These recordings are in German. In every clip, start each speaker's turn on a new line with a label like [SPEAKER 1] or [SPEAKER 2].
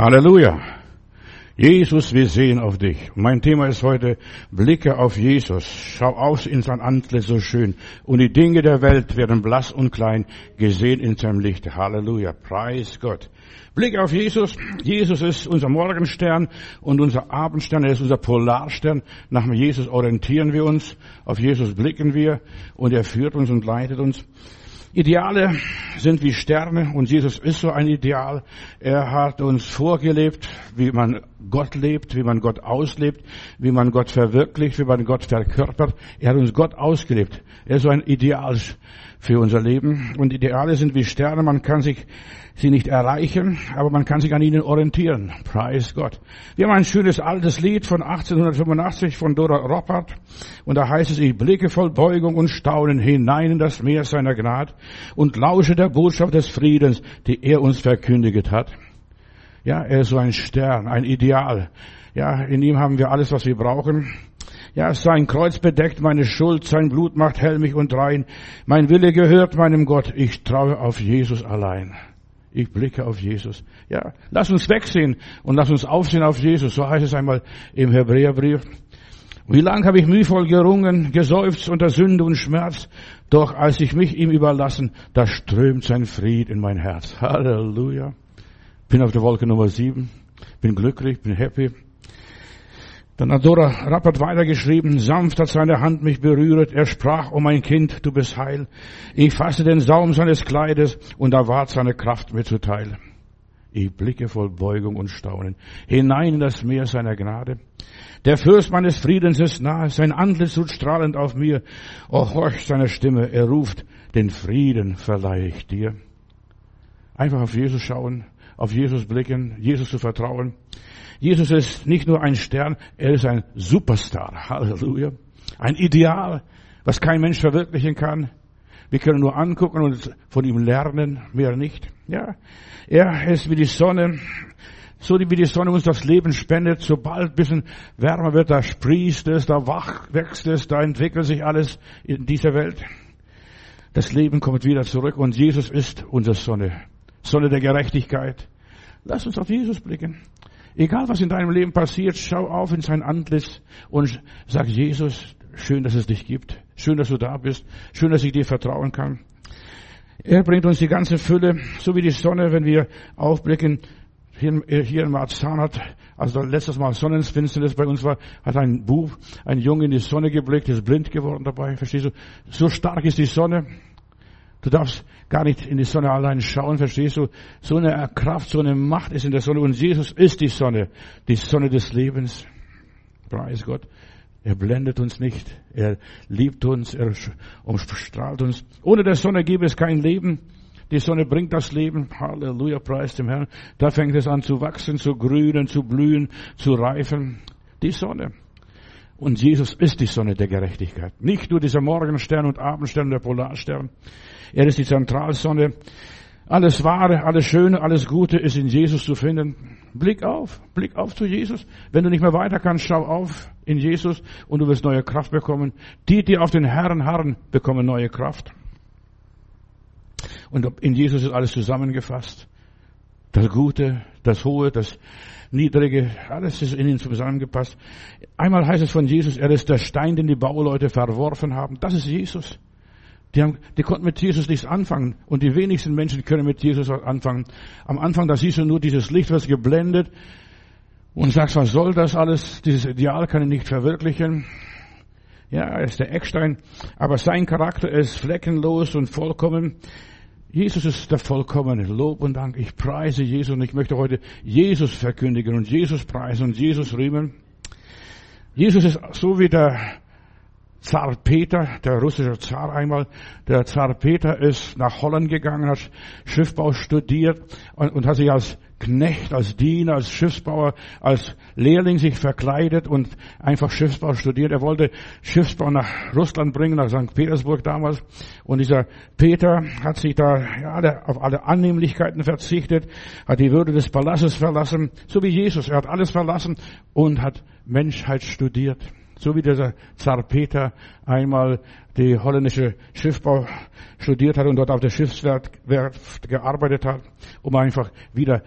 [SPEAKER 1] Halleluja. Jesus, wir sehen auf dich. Mein Thema ist heute, blicke auf Jesus. Schau auf in sein Antlitz so schön. Und die Dinge der Welt werden blass und klein, gesehen in seinem Licht. Halleluja. Preis Gott. Blick auf Jesus. Jesus ist unser Morgenstern und unser Abendstern. Er ist unser Polarstern. Nach Jesus orientieren wir uns. Auf Jesus blicken wir. Und er führt uns und leitet uns. Ideale sind wie Sterne und Jesus ist so ein Ideal. Er hat uns vorgelebt, wie man Gott lebt, wie man Gott auslebt, wie man Gott verwirklicht, wie man Gott verkörpert. Er hat uns Gott ausgelebt. Er ist so ein Ideal für unser Leben. Und Ideale sind wie Sterne. Man kann sie nicht erreichen, aber man kann sich an ihnen orientieren. Preis Gott. Wir haben ein schönes altes Lied von 1885 von Dora Roppert. Und da heißt es, ich blicke voll Beugung und Staunen hinein in das Meer seiner Gnade und lausche der Botschaft des Friedens, die er uns verkündigt hat. Ja, er ist so ein Stern, ein Ideal. Ja, in ihm haben wir alles, was wir brauchen. Ja, sein Kreuz bedeckt meine Schuld, sein Blut macht hell mich und rein. Mein Wille gehört meinem Gott, ich traue auf Jesus allein. Ich blicke auf Jesus. Ja, lass uns wegsehen und lass uns aufsehen auf Jesus. So heißt es einmal im Hebräerbrief. Wie lang habe ich mühevoll gerungen, geseufzt unter Sünde und Schmerz. Doch als ich mich ihm überlassen, da strömt sein Fried in mein Herz. Halleluja. Bin auf der Wolke Nummer 7. Bin glücklich, bin happy. Dann hat Dora Rappert weitergeschrieben, sanft hat seine Hand mich berühret. Er sprach, oh mein Kind, du bist heil. Ich fasse den Saum seines Kleides und da ward seine Kraft mir zuteil. Ich blicke voll Beugung und Staunen hinein in das Meer seiner Gnade. Der Fürst meines Friedens ist nahe, sein Antlitz ruht strahlend auf mir. O horch seine Stimme, er ruft, den Frieden verleihe ich dir. Einfach auf Jesus schauen, auf Jesus blicken, Jesus zu vertrauen. Jesus ist nicht nur ein Stern, er ist ein Superstar. Halleluja. Ein Ideal, was kein Mensch verwirklichen kann. Wir können nur angucken und von ihm lernen, mehr nicht. Ja, er ist wie die Sonne, so wie die Sonne uns das Leben spendet. Sobald ein bisschen wärmer wird, da sprießt es, da wächst es, da entwickelt sich alles in dieser Welt. Das Leben kommt wieder zurück und Jesus ist unsere Sonne. Sonne der Gerechtigkeit. Lass uns auf Jesus blicken. Egal, was in deinem Leben passiert, schau auf in sein Antlitz und sag, Jesus, schön, dass es dich gibt. Schön, dass du da bist. Schön, dass ich dir vertrauen kann. Er bringt uns die ganze Fülle, so wie die Sonne, wenn wir aufblicken. Hier in Marzahn hat, also letztes Mal Sonnenfinsternis bei uns war, hat ein Junge in die Sonne geblickt, ist blind geworden dabei. Verstehst du? So stark ist die Sonne. Du darfst gar nicht in die Sonne allein schauen, verstehst du? So eine Kraft, so eine Macht ist in der Sonne. Und Jesus ist die Sonne des Lebens. Preis Gott. Er blendet uns nicht. Er liebt uns. Er umstrahlt uns. Ohne der Sonne gäbe es kein Leben. Die Sonne bringt das Leben. Halleluja, preis dem Herrn. Da fängt es an zu wachsen, zu grünen, zu blühen, zu reifen. Die Sonne. Und Jesus ist die Sonne der Gerechtigkeit. Nicht nur dieser Morgenstern und Abendstern, der Polarstern. Er ist die Zentralsonne. Alles Wahre, alles Schöne, alles Gute ist in Jesus zu finden. Blick auf zu Jesus. Wenn du nicht mehr weiter kannst, schau auf in Jesus und du wirst neue Kraft bekommen. Die auf den Herrn harren, bekommen neue Kraft. Und in Jesus ist alles zusammengefasst. Das Gute, das Hohe, das Niedrige, alles ist in ihn zusammengepasst. Einmal heißt es von Jesus, er ist der Stein, den die Bauleute verworfen haben. Das ist Jesus. Die konnten mit Jesus nichts anfangen. Und die wenigsten Menschen können mit Jesus was anfangen. Am Anfang, da siehst du nur dieses Licht, was geblendet. Und sagst, was soll das alles? Dieses Ideal kann ich nicht verwirklichen. Ja, er ist der Eckstein. Aber sein Charakter ist fleckenlos und vollkommen. Jesus ist der vollkommene. Lob und Dank. Ich preise Jesus und ich möchte heute Jesus verkündigen und Jesus preisen und Jesus rühmen. Jesus ist so wie der Zar Peter, der russische Zar einmal. Der Zar Peter ist nach Holland gegangen, hat Schiffbau studiert und hat sich als Knecht, als Diener, als Schiffsbauer, als Lehrling sich verkleidet und einfach Schiffsbau studiert. Er wollte Schiffsbau nach Russland bringen, nach St. Petersburg damals. Und dieser Peter hat sich da auf alle Annehmlichkeiten verzichtet, hat die Würde des Palastes verlassen, so wie Jesus. Er hat alles verlassen und hat Menschheit studiert. So wie dieser Zar Peter einmal die holländische Schiffbau studiert hat und dort auf der Schiffswerft gearbeitet hat, um einfach wieder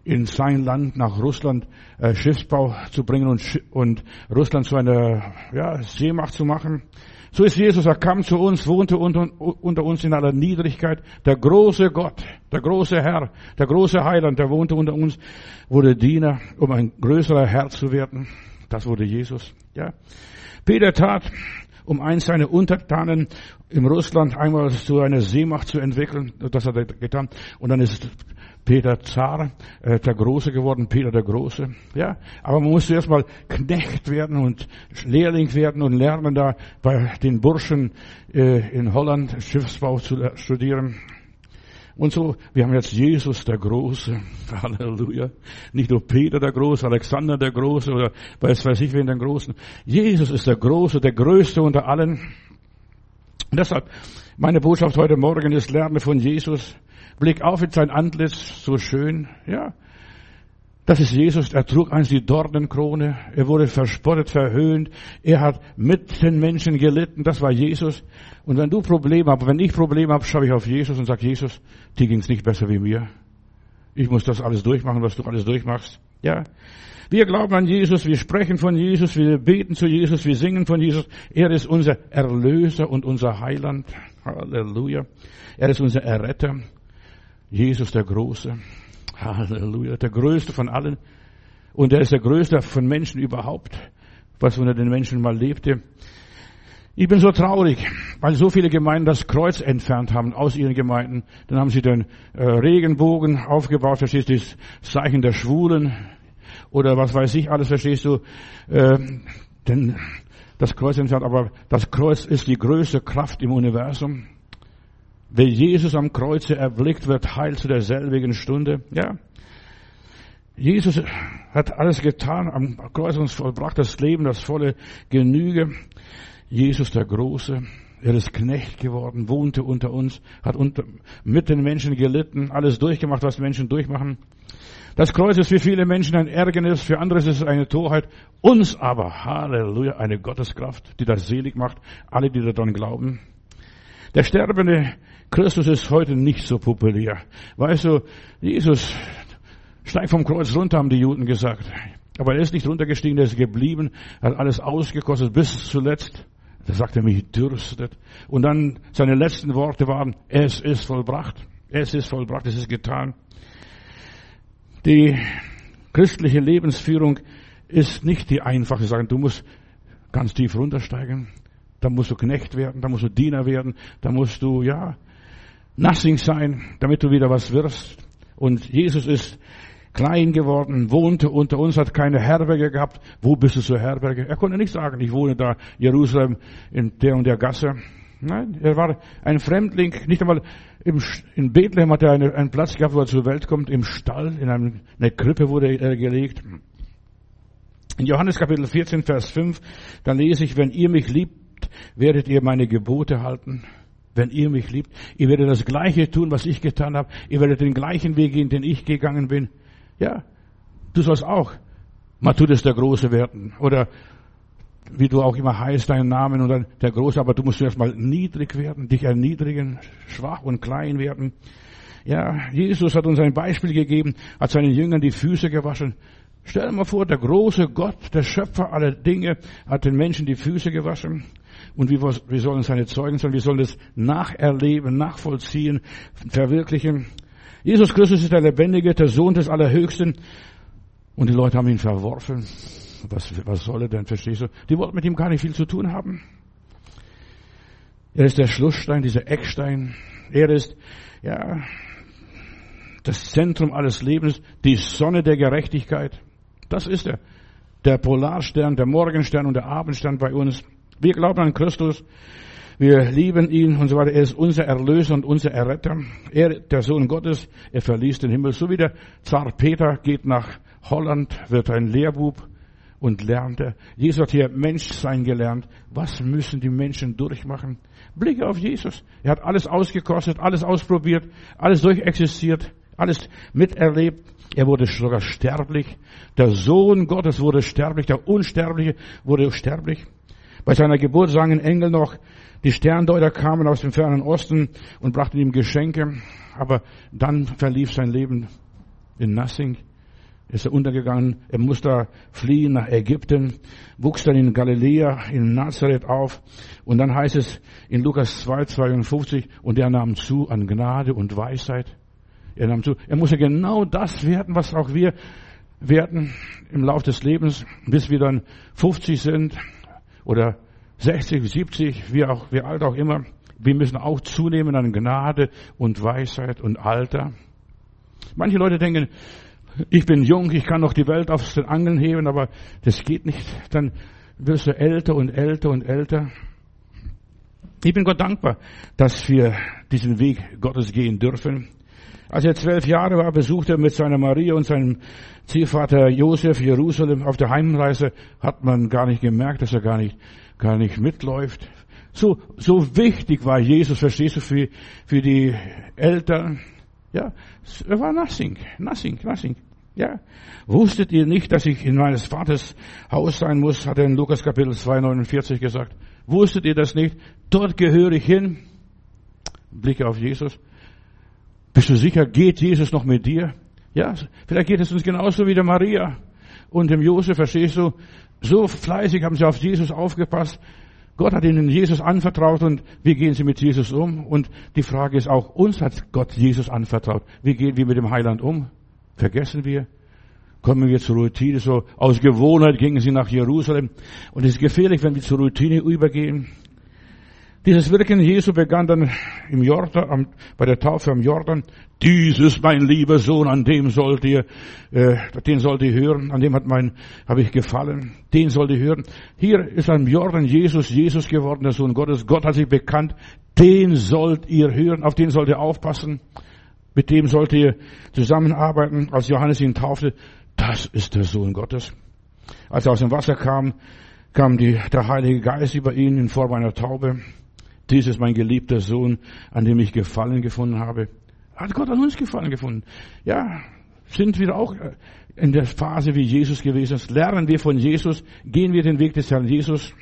[SPEAKER 1] in sein Land nach Russland Schiffsbau zu bringen und Russland zu einer Seemacht zu machen. So ist Jesus, er kam zu uns, wohnte unter uns in aller Niedrigkeit. Der große Gott, der große Herr, der große Heiland, der wohnte unter uns, wurde Diener, um ein größerer Herr zu werden. Das wurde Jesus. Ja. Peter tat, um eins seiner Untertanen in Russland einmal zu einer Seemacht zu entwickeln. Das hat er getan. Und dann ist Peter Zar, der Große geworden, Peter der Große. Ja, aber man musste erst mal Knecht werden und Lehrling werden und lernen, da bei den Burschen in Holland Schiffsbau zu studieren. Und so, wir haben jetzt Jesus der Große. Halleluja. Nicht nur Peter der Große, Alexander der Große oder weiß ich wen der Großen. Jesus ist der Große, der Größte unter allen. Und deshalb, meine Botschaft heute Morgen ist, lerne von Jesus. Blick auf in sein Antlitz, so schön, ja. Das ist Jesus, er trug einst die Dornenkrone, er wurde verspottet, verhöhnt, er hat mit den Menschen gelitten, das war Jesus. Und wenn du Probleme hast, wenn ich Probleme habe, schaue ich auf Jesus und sage, Jesus, dir ging's nicht besser wie mir. Ich muss das alles durchmachen, was du alles durchmachst, ja. Wir glauben an Jesus, wir sprechen von Jesus, wir beten zu Jesus, wir singen von Jesus. Er ist unser Erlöser und unser Heiland. Halleluja. Er ist unser Erretter. Jesus der Große. Halleluja. Der Größte von allen. Und er ist der Größte von Menschen überhaupt, was unter den Menschen mal lebte. Ich bin so traurig, weil so viele Gemeinden das Kreuz entfernt haben aus ihren Gemeinden. Dann haben sie den Regenbogen aufgebaut, verstehst du, das Zeichen der Schwulen oder was weiß ich alles, verstehst du, denn das Kreuz entfernt. Aber das Kreuz ist die größte Kraft im Universum. Wer Jesus am Kreuze erblickt, wird heil zu derselbigen Stunde. Ja. Jesus hat alles getan, am Kreuz uns vollbracht, das Leben, das volle Genüge. Jesus der Große, er ist Knecht geworden, wohnte unter uns, hat mit den Menschen gelitten, alles durchgemacht, was Menschen durchmachen. Das Kreuz ist für viele Menschen ein Ärgernis, für andere ist es eine Torheit. Uns aber, Halleluja, eine Gotteskraft, die das selig macht, alle, die daran glauben. Der sterbende Christus ist heute nicht so populär. Weißt du, Jesus steigt vom Kreuz runter, haben die Juden gesagt. Aber er ist nicht runtergestiegen, er ist geblieben, hat alles ausgekostet bis zuletzt. Da sagt er, mich dürstet. Und dann seine letzten Worte waren, es ist vollbracht. Es ist vollbracht, es ist getan. Die christliche Lebensführung ist nicht die einfache Sache. Du musst ganz tief runtersteigen. Da musst du Knecht werden, da musst du Diener werden, da musst du, nothing sein, damit du wieder was wirst. Und Jesus ist klein geworden, wohnte unter uns, hat keine Herberge gehabt. Wo bist du zur Herberge? Er konnte nicht sagen, ich wohne da Jerusalem in der und der Gasse. Nein, er war ein Fremdling. Nicht einmal in Bethlehem hat er einen Platz gehabt, wo er zur Welt kommt. Im Stall, in eine Krippe wurde er gelegt. In Johannes Kapitel 14, Vers 5, da lese ich, wenn ihr mich liebt, werdet ihr meine Gebote halten. Wenn ihr mich liebt, ihr werdet das Gleiche tun, was ich getan habe. Ihr werdet den gleichen Weg gehen, den ich gegangen bin. Ja, du sollst auch Matthäus der Große werden. Oder wie du auch immer heißt, deinen Namen oder der Große. Aber du musst erst mal niedrig werden, dich erniedrigen, schwach und klein werden. Ja, Jesus hat uns ein Beispiel gegeben, hat seinen Jüngern die Füße gewaschen. Stell dir mal vor, der große Gott, der Schöpfer aller Dinge, hat den Menschen die Füße gewaschen. Und wir sollen seine Zeugen sein, wir sollen das nacherleben, nachvollziehen, verwirklichen. Jesus Christus ist der Lebendige, der Sohn des Allerhöchsten. Und die Leute haben ihn verworfen. Was soll er denn, verstehst du? Die wollten mit ihm gar nicht viel zu tun haben. Er ist der Schlussstein, dieser Eckstein. Er ist, das Zentrum alles Lebens, die Sonne der Gerechtigkeit. Das ist er. Der Polarstern, der Morgenstern und der Abendstern bei uns. Wir glauben an Christus. Wir lieben ihn und so weiter. Er ist unser Erlöser und unser Erretter. Er, der Sohn Gottes, er verließ den Himmel. So wie der Zar Peter geht nach Holland, wird ein Lehrbub und lernte. Jesus hat hier Menschsein gelernt. Was müssen die Menschen durchmachen? Blicke auf Jesus. Er hat alles ausgekostet, alles ausprobiert, alles durchexistiert, alles miterlebt. Er wurde sogar sterblich. Der Sohn Gottes wurde sterblich. Der Unsterbliche wurde sterblich. Bei seiner Geburt sangen Engel noch, die Sterndeuter kamen aus dem fernen Osten und brachten ihm Geschenke. Aber dann verlief sein Leben in nothing. ist er untergegangen. Er muss da fliehen nach Ägypten, wuchs dann in Galiläa, in Nazareth auf. Und dann heißt es in Lukas 2,52, und er nahm zu an Gnade und Weisheit. Er nahm zu. Er muss ja genau das werden, was auch wir werden im Lauf des Lebens, bis wir dann 50 sind oder 60, 70, wie alt auch immer. Wir müssen auch zunehmen an Gnade und Weisheit und Alter. Manche Leute denken, ich bin jung, ich kann noch die Welt aus den Angeln heben, aber das geht nicht. Dann wirst du älter und älter und älter. Ich bin Gott dankbar, dass wir diesen Weg Gottes gehen dürfen. Als er 12 Jahre war, besuchte er mit seiner Maria und seinem Ziehvater Josef Jerusalem. Auf der Heimreise hat man gar nicht gemerkt, dass er gar nicht mitläuft. So wichtig war Jesus, verstehst du, für die Eltern. Ja, er war nothing. Ja. Wusstet ihr nicht, dass ich in meines Vaters Haus sein muss, hat er in Lukas Kapitel 2,49 gesagt. Wusstet ihr das nicht? Dort gehöre ich hin. Blicke auf Jesus. Bist du sicher, geht Jesus noch mit dir? Ja, vielleicht geht es uns genauso wie der Maria und dem Josef, verstehst du? So fleißig haben sie auf Jesus aufgepasst. Gott hat ihnen Jesus anvertraut und wie gehen sie mit Jesus um? Und die Frage ist auch, uns hat Gott Jesus anvertraut. Wie gehen wir mit dem Heiland um? Vergessen wir? Kommen wir zur Routine? So aus Gewohnheit gingen sie nach Jerusalem. Und es ist gefährlich, wenn wir zur Routine übergehen. Dieses Wirken Jesu begann dann im Jordan, bei der Taufe am Jordan. Dies ist mein lieber Sohn, an dem sollt ihr hören, an dem habe ich gefallen, den sollt ihr hören. Hier ist am Jordan Jesus geworden, der Sohn Gottes. Gott hat sich bekannt, den sollt ihr hören, auf den sollt ihr aufpassen, mit dem sollt ihr zusammenarbeiten. Als Johannes ihn taufte, das ist der Sohn Gottes. Als er aus dem Wasser kam der Heilige Geist über ihn in Form einer Taube. Dies ist mein geliebter Sohn, an dem ich Gefallen gefunden habe. Hat Gott an uns Gefallen gefunden? Ja, sind wir auch in der Phase wie Jesus gewesen ist. Lernen wir von Jesus, gehen wir den Weg des Herrn Jesus.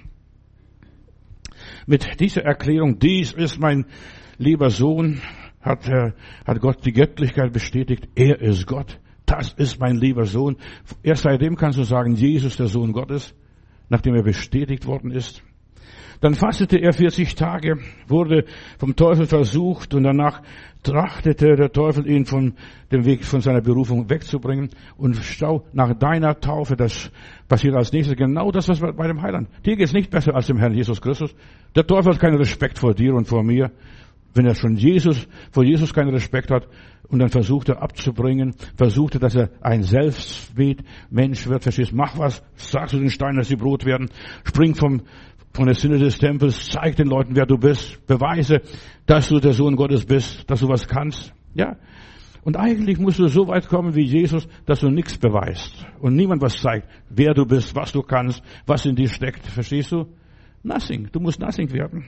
[SPEAKER 1] Mit dieser Erklärung, dies ist mein lieber Sohn, hat Gott die Göttlichkeit bestätigt. Er ist Gott. Das ist mein lieber Sohn. Erst seitdem kannst du sagen, Jesus, der Sohn Gottes, nachdem er bestätigt worden ist. Dann fastete er 40 Tage, wurde vom Teufel versucht und danach trachtete der Teufel ihn von dem Weg von seiner Berufung wegzubringen. Und schau, nach deiner Taufe, das passiert als nächstes genau das, was bei dem Heiland. Dir geht es nicht besser als dem Herrn Jesus Christus. Der Teufel hat keinen Respekt vor dir und vor mir. Wenn er schon vor Jesus keinen Respekt hat und dann versucht er abzubringen, versucht er, dass er ein Selbstbild-Mensch wird, verstehst, mach was, sag zu den Steinen, dass sie Brot werden, spring von der Sinne des Tempels, zeig den Leuten, wer du bist, beweise, dass du der Sohn Gottes bist, dass du was kannst, ja. Und eigentlich musst du so weit kommen wie Jesus, dass du nichts beweist und niemand was zeigt, wer du bist, was du kannst, was in dir steckt, verstehst du? Nothing, du musst nothing werden.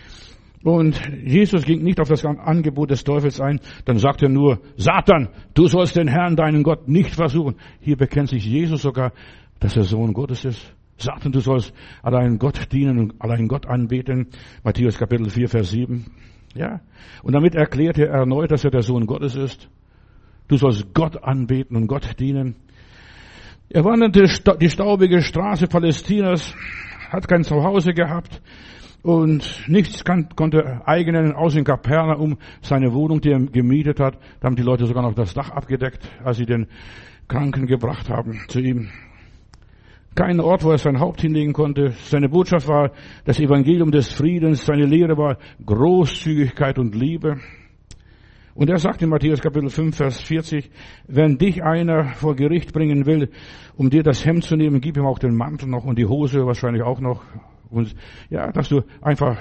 [SPEAKER 1] Und Jesus ging nicht auf das Angebot des Teufels ein, dann sagt er nur, Satan, du sollst den Herrn, deinen Gott, nicht versuchen. Hier bekennt sich Jesus sogar, dass er Sohn Gottes ist. Satan, du sollst allein Gott dienen und allein Gott anbeten. Matthäus Kapitel 4, Vers 7. Ja. Und damit erklärt er erneut, dass er der Sohn Gottes ist. Du sollst Gott anbeten und Gott dienen. Er wanderte die staubige Straße Palästinas, hat kein Zuhause gehabt und nichts konnte er eignen, außer in Kapernaum, seine Wohnung, die er gemietet hat. Da haben die Leute sogar noch das Dach abgedeckt, als sie den Kranken gebracht haben zu ihm. Kein Ort, wo er sein Haupt hinlegen konnte. Seine Botschaft war das Evangelium des Friedens. Seine Lehre war Großzügigkeit und Liebe. Und er sagt in Matthäus Kapitel 5, Vers 40, wenn dich einer vor Gericht bringen will, um dir das Hemd zu nehmen, gib ihm auch den Mantel noch und die Hose wahrscheinlich auch noch. Und ja, dass du einfach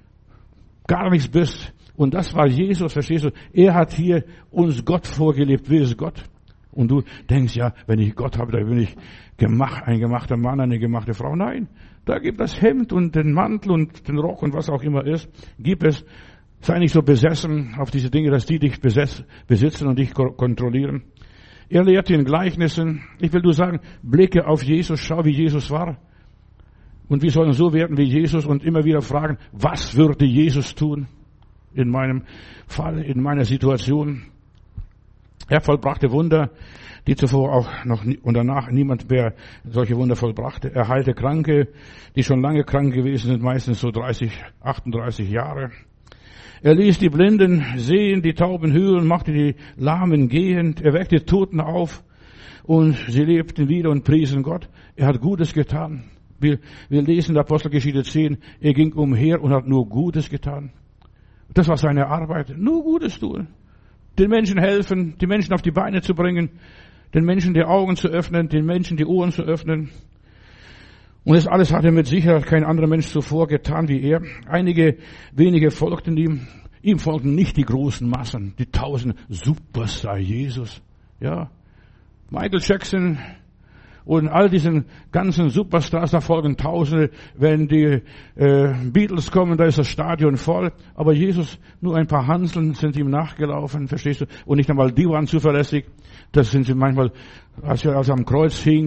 [SPEAKER 1] gar nichts bist. Und das war Jesus, verstehst du? Er hat hier uns Gott vorgelebt. Wer ist Gott? Und du denkst, ja, wenn ich Gott habe, dann bin ich ein gemachter Mann, eine gemachte Frau. Nein, da gib das Hemd und den Mantel und den Rock und was auch immer ist. Gib es. Sei nicht so besessen auf diese Dinge, dass die dich besitzen und dich kontrollieren. Er lehrte in Gleichnissen. Ich will nur sagen, blicke auf Jesus, schau, wie Jesus war. Und wir sollen so werden wie Jesus und immer wieder fragen, was würde Jesus tun in meinem Fall, in meiner Situation? Er vollbrachte Wunder, die zuvor auch noch und danach niemand mehr solche Wunder vollbrachte. Er heilte Kranke, die schon lange krank gewesen sind, meistens so 38 Jahre. Er ließ die Blinden sehen, die Tauben hören, machte die Lahmen gehend. Er weckte Toten auf und sie lebten wieder und priesen Gott. Er hat Gutes getan. Wir lesen in der Apostelgeschichte 10, er ging umher und hat nur Gutes getan. Das war seine Arbeit. Nur Gutes tun. Den Menschen helfen, die Menschen auf die Beine zu bringen, den Menschen die Augen zu öffnen, den Menschen die Ohren zu öffnen. Und das alles hat er mit Sicherheit kein anderer Mensch zuvor getan wie er. Einige wenige folgten ihm. Ihm folgten nicht die großen Massen, die Tausende. Superstar Jesus. Ja. Michael Jackson und all diesen ganzen Superstars, da folgen Tausende. Wenn die Beatles kommen, da ist das Stadion voll. Aber Jesus, nur ein paar Hanseln sind ihm nachgelaufen, verstehst du? Und nicht einmal die waren zuverlässig. Das sind sie manchmal, als er am Kreuz hing,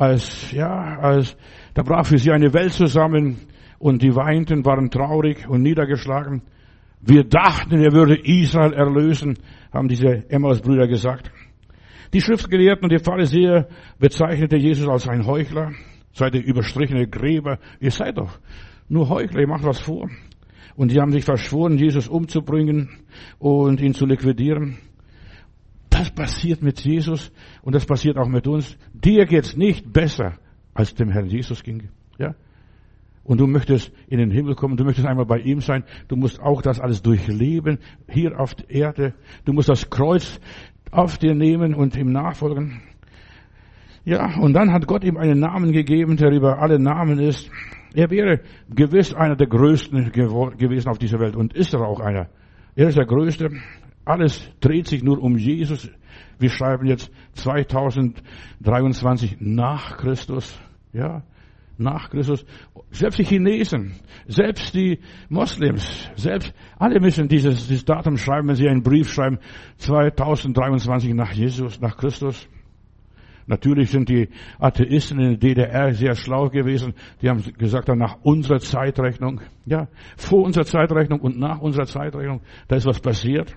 [SPEAKER 1] da brach für sie eine Welt zusammen und die weinten, waren traurig und niedergeschlagen. Wir dachten, er würde Israel erlösen, haben diese Emmaus-Brüder gesagt. Die Schriftgelehrten und die Pharisäer bezeichnete Jesus als ein Heuchler. Seid ihr überstrichene Gräber? Ihr seid doch nur Heuchler, ihr macht was vor. Und die haben sich verschworen, Jesus umzubringen und ihn zu liquidieren. Das passiert mit Jesus und das passiert auch mit uns. Dir geht's nicht besser, als dem Herrn Jesus ging. Ja? Und du möchtest in den Himmel kommen, du möchtest einmal bei ihm sein. Du musst auch das alles durchleben, hier auf der Erde. Du musst das Kreuz auf dir nehmen und ihm nachfolgen. Ja, und dann hat Gott ihm einen Namen gegeben, der über alle Namen ist. Er wäre gewiss einer der Größten gewesen auf dieser Welt und ist er auch einer. Er ist der Größte. Alles dreht sich nur um Jesus. Wir schreiben jetzt 2023 nach Christus. Ja, nach Christus. Selbst die Chinesen, selbst die Moslems, selbst alle müssen dieses Datum schreiben, wenn sie einen Brief schreiben. 2023 nach Jesus, nach Christus. Natürlich sind die Atheisten in der DDR sehr schlau gewesen. Die haben gesagt, nach unserer Zeitrechnung. Ja, vor unserer Zeitrechnung und nach unserer Zeitrechnung. Da ist was passiert.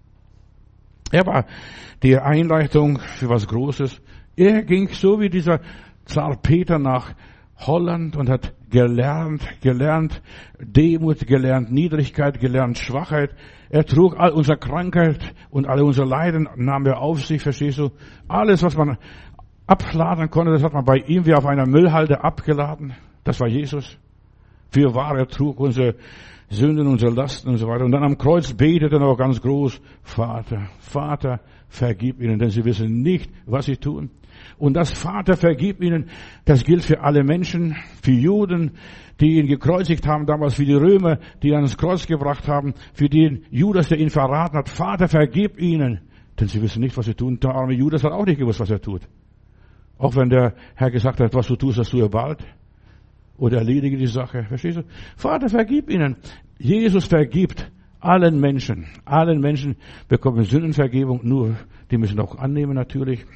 [SPEAKER 1] Er war die Einleitung für was Großes. Er ging so wie dieser Zar Peter nach Holland und hat gelernt Demut, gelernt Niedrigkeit, gelernt Schwachheit. Er trug all unsere Krankheit und alle unsere Leiden, nahm er auf sich, verstehst du? Alles, was man abladen konnte, das hat man bei ihm wie auf einer Müllhalde abgeladen. Das war Jesus. Für wahr, er trug unsere Sünden, unsere Lasten und so weiter. Und dann am Kreuz betete er noch ganz groß, Vater, Vater, vergib ihnen, denn sie wissen nicht, was sie tun. Und das Vater, vergib ihnen, das gilt für alle Menschen, für Juden, die ihn gekreuzigt haben, damals für die Römer, die ihn ans Kreuz gebracht haben, für den Judas, der ihn verraten hat. Vater, vergib ihnen, denn sie wissen nicht, was sie tun. Der arme Judas hat auch nicht gewusst, was er tut. Auch wenn der Herr gesagt hat, was du tust, das tue bald. Oder erledige die Sache. Verstehst du? Vater, vergib ihnen. Jesus vergibt allen Menschen. Allen Menschen bekommen Sündenvergebung. Nur, die müssen auch annehmen natürlich.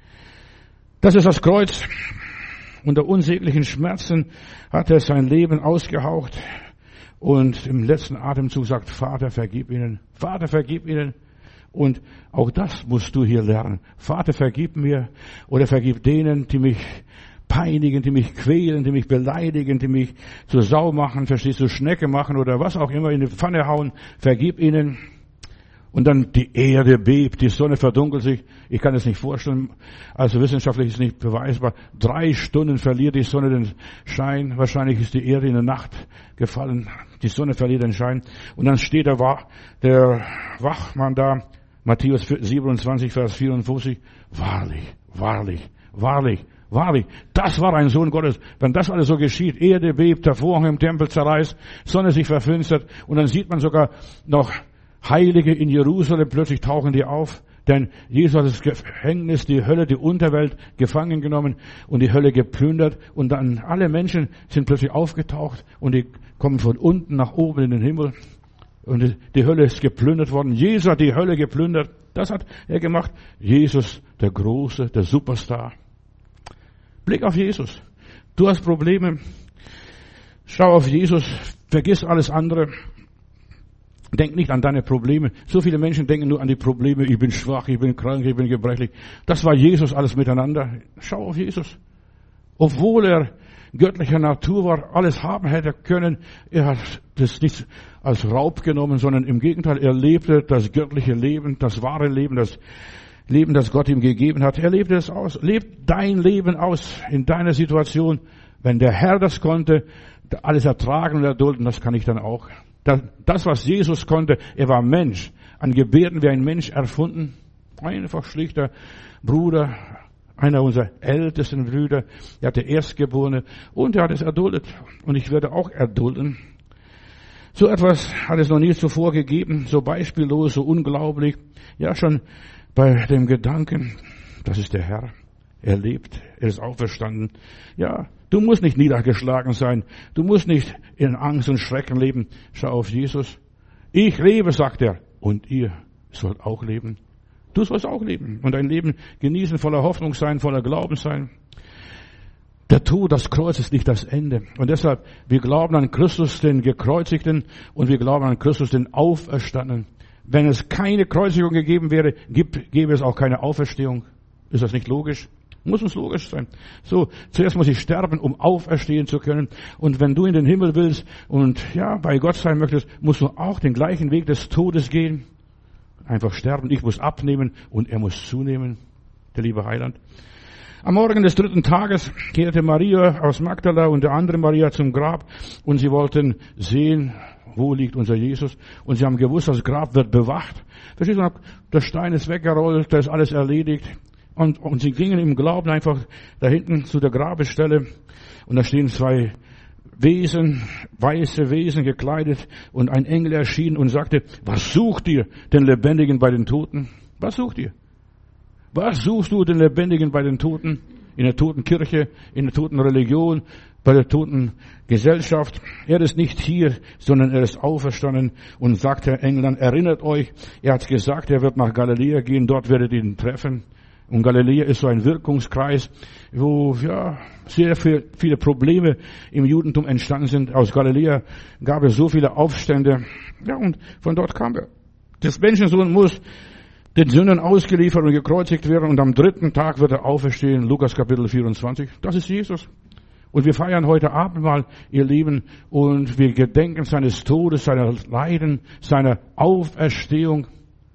[SPEAKER 1] Das ist das Kreuz. Unter unsäglichen Schmerzen hat er sein Leben ausgehaucht. Und im letzten Atemzug sagt, Vater, vergib ihnen. Vater, vergib ihnen. Und auch das musst du hier lernen. Vater, vergib mir. Oder vergib denen, die mich peinigen, die mich quälen, die mich beleidigen, die mich zur Sau machen, verstehst du, Schnecke machen oder was auch immer, in die Pfanne hauen, vergib ihnen. Und dann die Erde bebt, die Sonne verdunkelt sich. Ich kann es nicht vorstellen, also wissenschaftlich ist es nicht beweisbar. 3 Stunden verliert die Sonne den Schein. Wahrscheinlich ist die Erde in der Nacht gefallen. Die Sonne verliert den Schein. Und dann steht der Wachmann da, Matthäus 27, Vers 54. Wahrlich, wahrlich, wahrlich. Wahrlich, das war ein Sohn Gottes. Wenn das alles so geschieht, Erde bebt, der Vorhang im Tempel zerreißt, Sonne sich verfinstert und dann sieht man sogar noch Heilige in Jerusalem, plötzlich tauchen die auf. Denn Jesus hat das Gefängnis, die Hölle, die Unterwelt gefangen genommen und die Hölle geplündert. Und dann alle Menschen sind plötzlich aufgetaucht und die kommen von unten nach oben in den Himmel. Und die Hölle ist geplündert worden. Jesus hat die Hölle geplündert. Das hat er gemacht. Jesus, der Große, der Superstar. Blick auf Jesus. Du hast Probleme. Schau auf Jesus. Vergiss alles andere. Denk nicht an deine Probleme. So viele Menschen denken nur an die Probleme. Ich bin schwach, ich bin krank, ich bin gebrechlich. Das war Jesus alles miteinander. Schau auf Jesus. Obwohl er göttlicher Natur war, alles haben hätte können, er hat das nicht als Raub genommen, sondern im Gegenteil, er lebte das göttliche Leben, das wahre Leben, das Leben, das Gott ihm gegeben hat. Er lebte es aus. Lebt dein Leben aus in deiner Situation. Wenn der Herr das konnte, alles ertragen und erdulden, das kann ich dann auch. Das, was Jesus konnte, er war Mensch, an Gebärden wie ein Mensch erfunden. Einfach schlichter Bruder, einer unserer ältesten Brüder, er hatte Erstgeborene und er hat es erduldet. Und ich werde auch erdulden. So etwas hat es noch nie zuvor gegeben, so beispiellos, so unglaublich. Ja, schon bei dem Gedanken, das ist der Herr. Er lebt, er ist auferstanden. Ja, du musst nicht niedergeschlagen sein. Du musst nicht in Angst und Schrecken leben. Schau auf Jesus. Ich lebe, sagt er. Und ihr sollt auch leben. Du sollst auch leben und dein Leben genießen, voller Hoffnung sein, voller Glauben sein. Der Tod, das Kreuz ist nicht das Ende. Und deshalb, wir glauben an Christus, den Gekreuzigten, und wir glauben an Christus, den Auferstandenen. Wenn es keine Kreuzigung gegeben wäre, gäbe es auch keine Auferstehung. Ist das nicht logisch? Muss uns logisch sein. So, zuerst muss ich sterben, um auferstehen zu können. Und wenn du in den Himmel willst und ja, bei Gott sein möchtest, musst du auch den gleichen Weg des Todes gehen. Einfach sterben. Ich muss abnehmen und er muss zunehmen, der liebe Heiland. Am Morgen des 3. Tages kehrte Maria aus Magdala und der andere Maria zum Grab und sie wollten sehen, wo liegt unser Jesus. Und sie haben gewusst, das Grab wird bewacht. Verstehst du, der Stein ist weggerollt, da ist alles erledigt. Und sie gingen im Glauben einfach da hinten zu der Grabestelle und da stehen 2 Wesen, weiße Wesen gekleidet und ein Engel erschien und sagte, was sucht ihr den Lebendigen bei den Toten? Was sucht ihr? Was suchst du den Lebendigen bei den Toten? In der toten Kirche, in der toten Religion, bei der toten Gesellschaft. Er ist nicht hier, sondern er ist auferstanden und sagt der Engel dann, erinnert euch, er hat gesagt, er wird nach Galiläa gehen, dort werdet ihr ihn treffen. Und Galiläa ist so ein Wirkungskreis, wo ja sehr viele Probleme im Judentum entstanden sind. Aus Galiläa gab es so viele Aufstände. Ja, und von dort kam er. Das Menschensohn muss den Sündern ausgeliefert und gekreuzigt werden und am 3. Tag wird er auferstehen. Lukas Kapitel 24. Das ist Jesus. Und wir feiern heute Abendmahl, ihr Lieben, und wir gedenken seines Todes, seiner Leiden, seiner Auferstehung.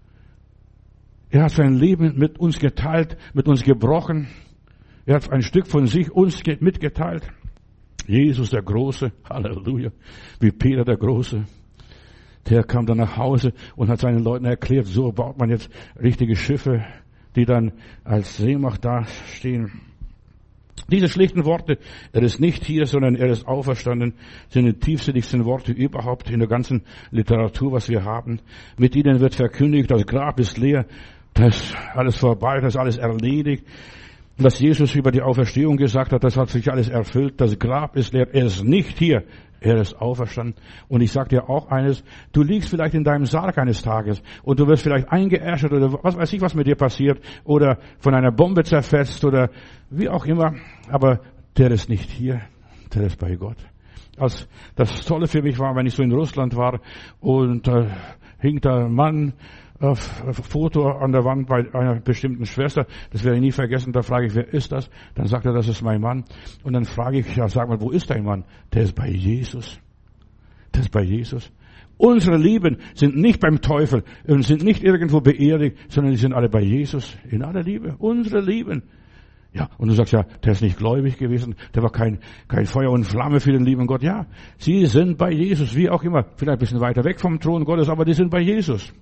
[SPEAKER 1] Er hat sein Leben mit uns geteilt, mit uns gebrochen. Er hat ein Stück von sich uns mitgeteilt. Jesus der Große, Halleluja, wie Peter der Große. Der kam dann nach Hause und hat seinen Leuten erklärt, so baut man jetzt richtige Schiffe, die dann als Seemacht dastehen. Diese schlichten Worte, er ist nicht hier, sondern er ist auferstanden, sind die tiefsinnigsten Worte überhaupt in der ganzen Literatur, was wir haben. Mit ihnen wird verkündigt, das Grab ist leer, das ist alles vorbei, das ist alles erledigt. Was Jesus über die Auferstehung gesagt hat, das hat sich alles erfüllt. Das Grab ist leer, er ist nicht hier, er ist auferstanden. Und ich sage dir auch eines, du liegst vielleicht in deinem Sarg eines Tages und du wirst vielleicht eingeäschert oder was weiß ich, was mit dir passiert oder von einer Bombe zerfetzt oder wie auch immer. Aber der ist nicht hier, der ist bei Gott. Als das Tolle für mich war, wenn ich so in Russland war und hing da ein Mann auf Foto an der Wand bei einer bestimmten Schwester, das werde ich nie vergessen, da frage ich, wer ist das? Dann sagt er, das ist mein Mann. Und dann frage ich, ja, sag mal, wo ist dein Mann? Der ist bei Jesus. Der ist bei Jesus. Unsere Lieben sind nicht beim Teufel und sind nicht irgendwo beerdigt, sondern die sind alle bei Jesus. In aller Liebe. Unsere Lieben. Ja, und du sagst ja, der ist nicht gläubig gewesen, der war kein Feuer und Flamme für den lieben Gott. Ja, sie sind bei Jesus, wie auch immer. Vielleicht ein bisschen weiter weg vom Thron Gottes, aber die sind bei Jesus.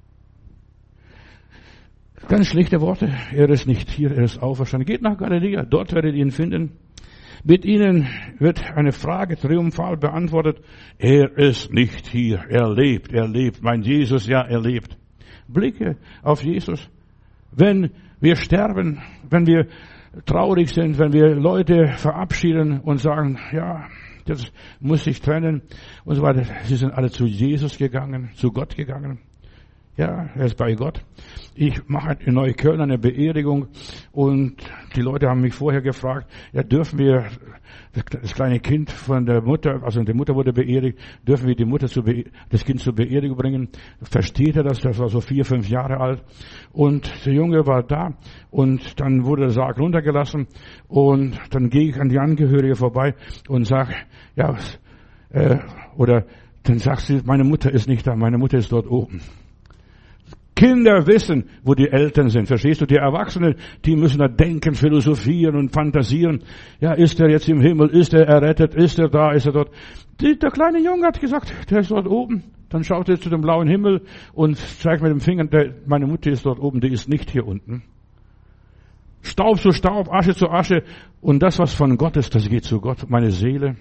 [SPEAKER 1] Ganz schlichte Worte. Er ist nicht hier, er ist auferstanden. Geht nach Galiläa, dort werdet ihr ihn finden. Mit ihnen wird eine Frage triumphal beantwortet. Er ist nicht hier, er lebt. Mein Jesus, ja, er lebt. Blicke auf Jesus. Wenn wir sterben, wenn wir traurig sind, wenn wir Leute verabschieden und sagen, ja, das muss sich trennen und so weiter. Sie sind alle zu Jesus gegangen, zu Gott gegangen. Ja, er ist bei Gott. Ich mache in Neukölln eine Beerdigung und die Leute haben mich vorher gefragt, ja, dürfen wir das kleine Kind von der Mutter, also die Mutter wurde beerdigt, dürfen wir die Mutter das Kind zur Beerdigung bringen? Versteht er das? Das war so 4, 5 Jahre alt. Und der Junge war da und dann wurde der Sarg runtergelassen und dann gehe ich an die Angehörige vorbei und sage, ja, oder dann sagt sie, meine Mutter ist nicht da, meine Mutter ist dort oben. Kinder wissen, wo die Eltern sind. Verstehst du? Die Erwachsenen, die müssen da denken, philosophieren und fantasieren. Ja, ist er jetzt im Himmel? Ist er errettet? Ist er da? Ist er dort? Der kleine Junge hat gesagt, der ist dort oben. Dann schaut er zu dem blauen Himmel und zeigt mit dem Finger, meine Mutter ist dort oben, die ist nicht hier unten. Staub zu Staub, Asche zu Asche. Und das, was von Gott ist, das geht zu Gott. Meine Seele.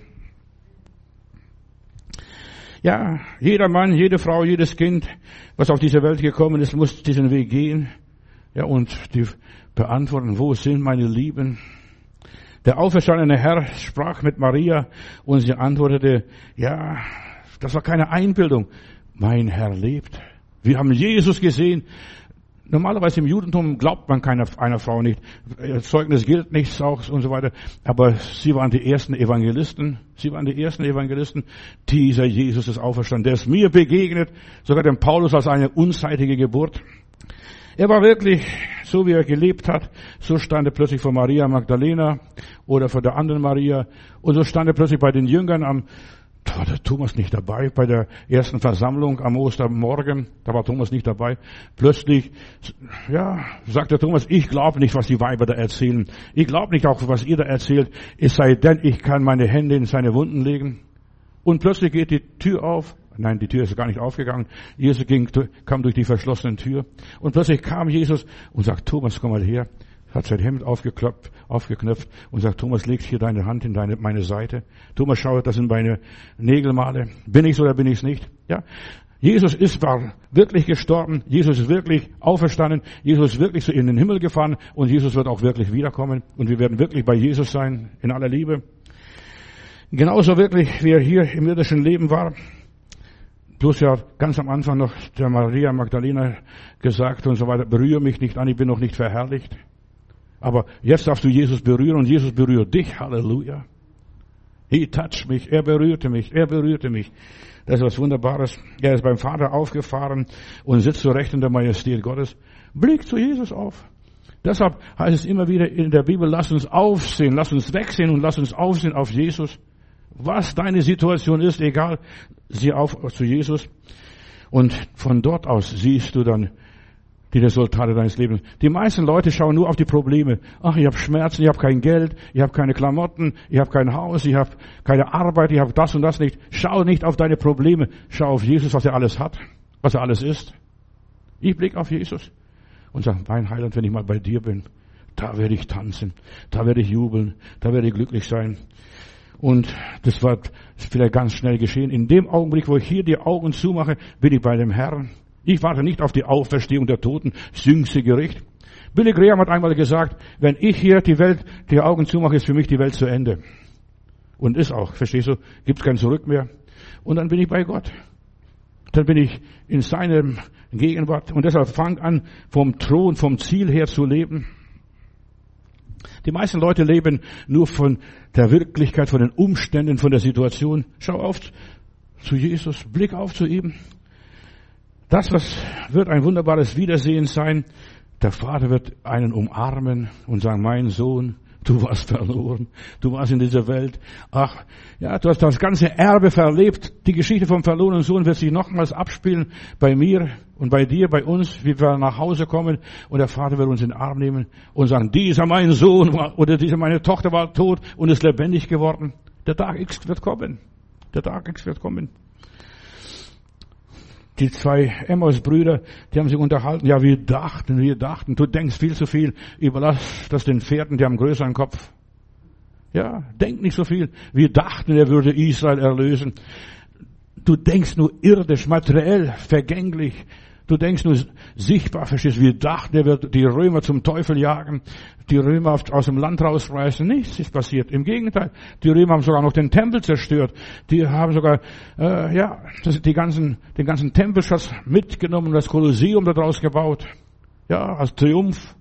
[SPEAKER 1] Ja, jeder Mann, jede Frau, jedes Kind, was auf diese Welt gekommen ist, muss diesen Weg gehen. Ja, und die beantworten, wo sind meine Lieben? Der auferstandene Herr sprach mit Maria und sie antwortete, ja, das war keine Einbildung. Mein Herr lebt. Wir haben Jesus gesehen. Normalerweise im Judentum glaubt man einer Frau nicht. Zeugnis gilt nichts auch und so weiter. Aber sie waren die ersten Evangelisten. Dieser Jesus ist auferstanden. Der ist mir begegnet. Sogar dem Paulus als eine unzeitige Geburt. Er war wirklich, so wie er gelebt hat, so stand er plötzlich vor Maria Magdalena oder vor der anderen Maria. Und so stand er plötzlich bei den Jüngern da war der Thomas nicht dabei, bei der ersten Versammlung am Ostermorgen, da war Thomas nicht dabei. Plötzlich, ja, sagt der Thomas, ich glaube nicht, was die Weiber da erzählen. Ich glaube nicht auch, was ihr da erzählt, es sei denn, ich kann meine Hände in seine Wunden legen. Und plötzlich geht die Tür auf. Nein, die Tür ist gar nicht aufgegangen. Jesus kam durch die verschlossene Tür. Und plötzlich kam Jesus und sagt, Thomas, komm mal her. Hat sein Hemd aufgeknöpft und sagt, Thomas, leg hier deine Hand in meine Seite. Thomas, schau, das sind meine Nägelmale. Bin ich's oder bin ich's nicht? Ja. Jesus war wirklich gestorben. Jesus ist wirklich auferstanden. Jesus ist wirklich in den Himmel gefahren und Jesus wird auch wirklich wiederkommen und wir werden wirklich bei Jesus sein in aller Liebe. Genauso wirklich, wie er hier im irdischen Leben war. Bloß ja ganz am Anfang noch der Maria Magdalena gesagt und so weiter, berühre mich nicht an, ich bin noch nicht verherrlicht. Aber jetzt darfst du Jesus berühren und Jesus berührt dich. Halleluja. He touched mich. Er berührte mich. Das ist was Wunderbares. Er ist beim Vater aufgefahren und sitzt zur Rechten der Majestät Gottes. Blick zu Jesus auf. Deshalb heißt es immer wieder in der Bibel, lass uns aufsehen, lass uns wegsehen und lass uns aufsehen auf Jesus. Was deine Situation ist, egal, sieh auf zu Jesus. Und von dort aus siehst du dann die Resultate deines Lebens. Die meisten Leute schauen nur auf die Probleme. Ach, ich habe Schmerzen, ich habe kein Geld, ich habe keine Klamotten, ich habe kein Haus, ich habe keine Arbeit, ich habe das und das nicht. Schau nicht auf deine Probleme, schau auf Jesus, was er alles hat, was er alles ist. Ich blicke auf Jesus und sage, mein Heiland, wenn ich mal bei dir bin, da werde ich tanzen, da werde ich jubeln, da werde ich glücklich sein. Und das wird vielleicht ganz schnell geschehen. In dem Augenblick, wo ich hier die Augen zumache, bin ich bei dem Herrn. Ich warte nicht auf die Auferstehung der Toten, jüngste Gericht. Billy Graham hat einmal gesagt, wenn ich hier die Augen zumache, ist für mich die Welt zu Ende. Und ist auch, verstehst du, gibt's kein Zurück mehr. Und dann bin ich bei Gott. Dann bin ich in seinem Gegenwart. Und deshalb fang an, vom Thron, vom Ziel her zu leben. Die meisten Leute leben nur von der Wirklichkeit, von den Umständen, von der Situation. Schau auf zu Jesus, blick auf zu ihm. Das wird ein wunderbares Wiedersehen sein. Der Vater wird einen umarmen und sagen, mein Sohn, du warst verloren. Du warst in dieser Welt. Ach, ja, du hast das ganze Erbe verlebt. Die Geschichte vom verlorenen Sohn wird sich nochmals abspielen bei mir und bei dir, bei uns, wie wir nach Hause kommen. Und der Vater wird uns in den Arm nehmen und sagen, dieser mein Sohn oder diese meine Tochter war tot und ist lebendig geworden. Der Tag X wird kommen. Die 2 Emmaus-Brüder, die haben sich unterhalten. Ja, wir dachten, du denkst viel zu viel. Überlass das den Pferden, die haben einen größeren Kopf. Ja, denk nicht so viel. Wir dachten, er würde Israel erlösen. Du denkst nur irdisch, materiell, vergänglich. Du denkst nur sichtbar, verstehst, wie Dach, der wird die Römer zum Teufel jagen, die Römer aus dem Land rausreißen. Nichts ist passiert. Im Gegenteil, die Römer haben sogar noch den Tempel zerstört. Die haben sogar, den ganzen Tempelschatz mitgenommen, das Kolosseum daraus gebaut. Ja, als Triumph.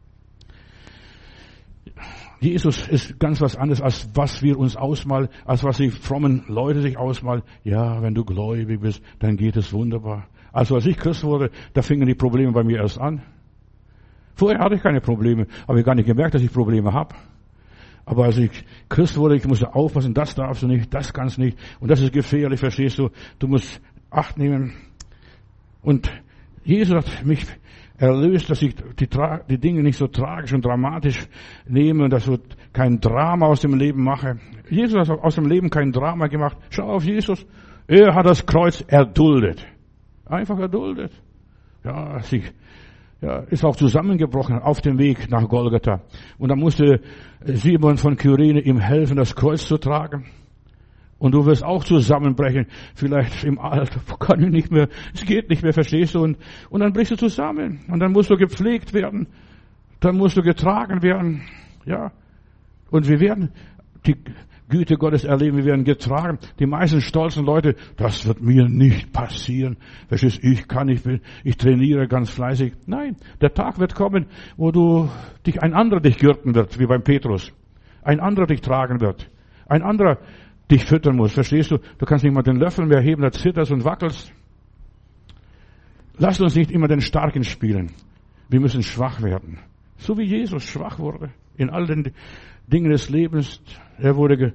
[SPEAKER 1] Jesus ist ganz was anderes, als was wir uns ausmalen, als was die frommen Leute sich ausmalen. Ja, wenn du gläubig bist, dann geht es wunderbar. Also als ich Christ wurde, da fingen die Probleme bei mir erst an. Vorher hatte ich keine Probleme, habe ich gar nicht gemerkt, dass ich Probleme habe. Aber als ich Christ wurde, ich musste aufpassen, das darfst du nicht, das kannst du nicht. Und das ist gefährlich, verstehst du? Du musst Acht nehmen. Und Jesus hat mich erlöst, dass ich die Dinge nicht so tragisch und dramatisch nehme und dass ich kein Drama aus dem Leben mache. Jesus hat aus dem Leben kein Drama gemacht. Schau auf Jesus. Er hat das Kreuz erduldet. Einfach erduldet. Ja, ist auch zusammengebrochen auf dem Weg nach Golgatha. Und da musste Simon von Kyrene ihm helfen, das Kreuz zu tragen. Und du wirst auch zusammenbrechen. Vielleicht im Alter, kann ich nicht mehr, es geht nicht mehr, verstehst du? Und dann brichst du zusammen. Und dann musst du gepflegt werden. Dann musst du getragen werden. Ja. Und wir werden die Güte Gottes erleben. Wir werden getragen. Die meisten stolzen Leute, das wird mir nicht passieren. Verstehst du? Ich trainiere ganz fleißig. Nein. Der Tag wird kommen, wo ein anderer dich gürten wird, wie beim Petrus. Ein anderer dich tragen wird. Ein anderer dich füttern muss. Verstehst du? Du kannst nicht mal den Löffel mehr heben, da zitterst und wackelst. Lasst uns nicht immer den Starken spielen. Wir müssen schwach werden. So wie Jesus schwach wurde. In all den Dingen des Lebens. Er wurde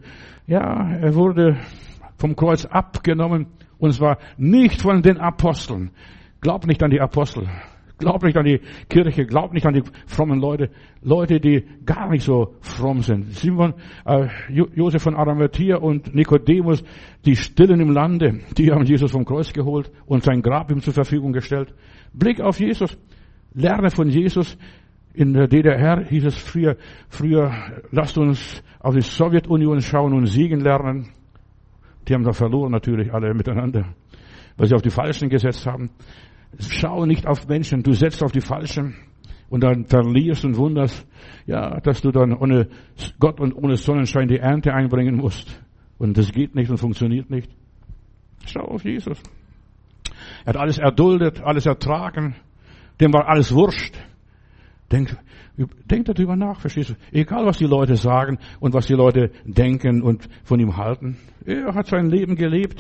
[SPEAKER 1] vom Kreuz abgenommen. Und zwar nicht von den Aposteln. Glaub nicht an die Apostel. Glaub nicht an die Kirche, glaub nicht an die frommen Leute, die gar nicht so fromm sind. Josef von Arimathäa und Nikodemus, die Stillen im Lande, die haben Jesus vom Kreuz geholt und sein Grab ihm zur Verfügung gestellt. Blick auf Jesus, lerne von Jesus. In der DDR hieß es früher, lasst uns auf die Sowjetunion schauen und Siegen lernen. Die haben da verloren natürlich alle miteinander, weil sie auf die Falschen gesetzt haben. Schau nicht auf Menschen, du setzt auf die Falschen und dann verlierst und wunderst, ja, dass du dann ohne Gott und ohne Sonnenschein die Ernte einbringen musst. Und das geht nicht und funktioniert nicht. Schau auf Jesus. Er hat alles erduldet, alles ertragen. Dem war alles wurscht. Denk darüber nach, verstehst du? Egal, was die Leute sagen und was die Leute denken und von ihm halten. Er hat sein Leben gelebt.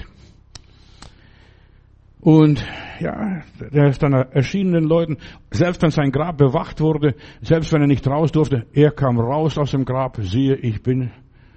[SPEAKER 1] Und ja, der ist dann erschienen den Leuten, selbst wenn sein Grab bewacht wurde, selbst wenn er nicht raus durfte, er kam raus aus dem Grab, siehe, ich bin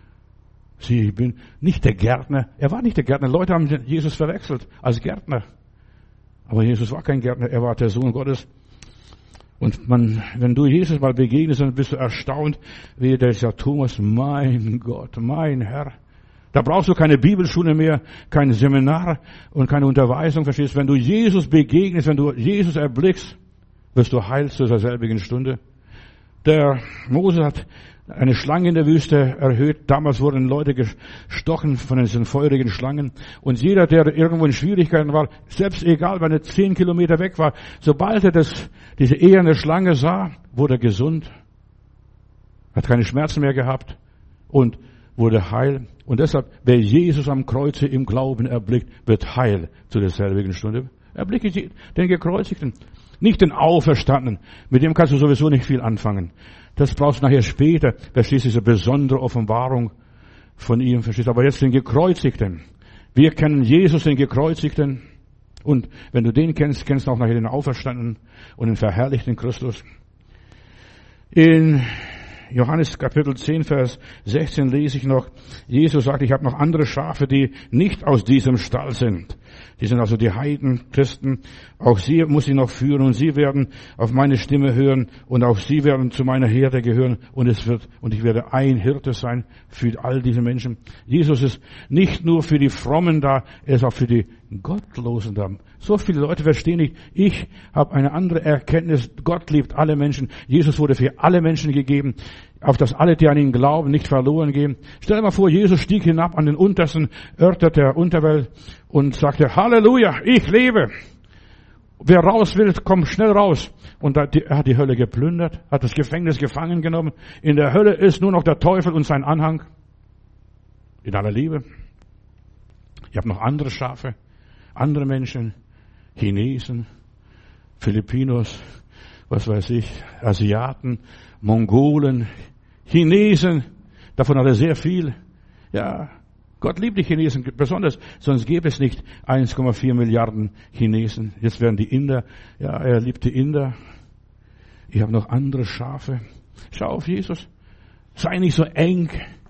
[SPEAKER 1] nicht der Gärtner. Er war nicht der Gärtner. Leute haben Jesus verwechselt als Gärtner. Aber Jesus war kein Gärtner, er war der Sohn Gottes. Und wenn du Jesus mal begegnest, dann bist du erstaunt, wie der sagt, Thomas, mein Gott, mein Herr. Da brauchst du keine Bibelschule mehr, kein Seminar und keine Unterweisung, verstehst du? Wenn du Jesus begegnest, wenn du Jesus erblickst, wirst du heil zu derselbigen Stunde. Der Mose hat eine Schlange in der Wüste erhöht. Damals wurden Leute gestochen von diesen feurigen Schlangen. Und jeder, der irgendwo in Schwierigkeiten war, selbst egal, wenn er 10 Kilometer weg war, sobald er diese eherne Schlange sah, wurde er gesund, hat keine Schmerzen mehr gehabt und wurde heil. Und deshalb, wer Jesus am Kreuze im Glauben erblickt, wird heil zu derselbigen Stunde. Erblicke den Gekreuzigten, nicht den Auferstandenen. Mit dem kannst du sowieso nicht viel anfangen. Das brauchst du nachher später. Verstehst du diese besondere Offenbarung von ihm? Verstehst du? Aber jetzt den Gekreuzigten. Wir kennen Jesus, den Gekreuzigten. Und wenn du den kennst, kennst du auch nachher den Auferstandenen und den verherrlichten Christus. In Johannes Kapitel 10, Vers 16 lese ich noch, Jesus sagt, ich habe noch andere Schafe, die nicht aus diesem Stall sind. Die sind also die Heiden, Christen. Auch sie muss ich noch führen und sie werden auf meine Stimme hören und auch sie werden zu meiner Herde gehören und ich werde ein Hirte sein für all diese Menschen. Jesus ist nicht nur für die Frommen da, er ist auch für die Gottlosen da. So viele Leute verstehen nicht, ich habe eine andere Erkenntnis, Gott liebt alle Menschen. Jesus wurde für alle Menschen gegeben, auf dass alle, die an ihn glauben, nicht verloren gehen. Stell dir mal vor, Jesus stieg hinab an den untersten Örter der Unterwelt und sagte, Halleluja, ich lebe. Wer raus will, kommt schnell raus. Und er hat die Hölle geplündert, hat das Gefängnis gefangen genommen. In der Hölle ist nur noch der Teufel und sein Anhang. In aller Liebe. Ich habe noch andere Schafe, andere Menschen, Chinesen, Filipinos, was weiß ich, Asiaten, Mongolen, Chinesen. Davon hat er sehr viel. Ja, Gott liebt die Chinesen besonders, sonst gäbe es nicht 1,4 Milliarden Chinesen. Jetzt werden die Inder, ja, er liebt die Inder. Ich habe noch andere Schafe. Schau auf Jesus. Sei nicht so eng.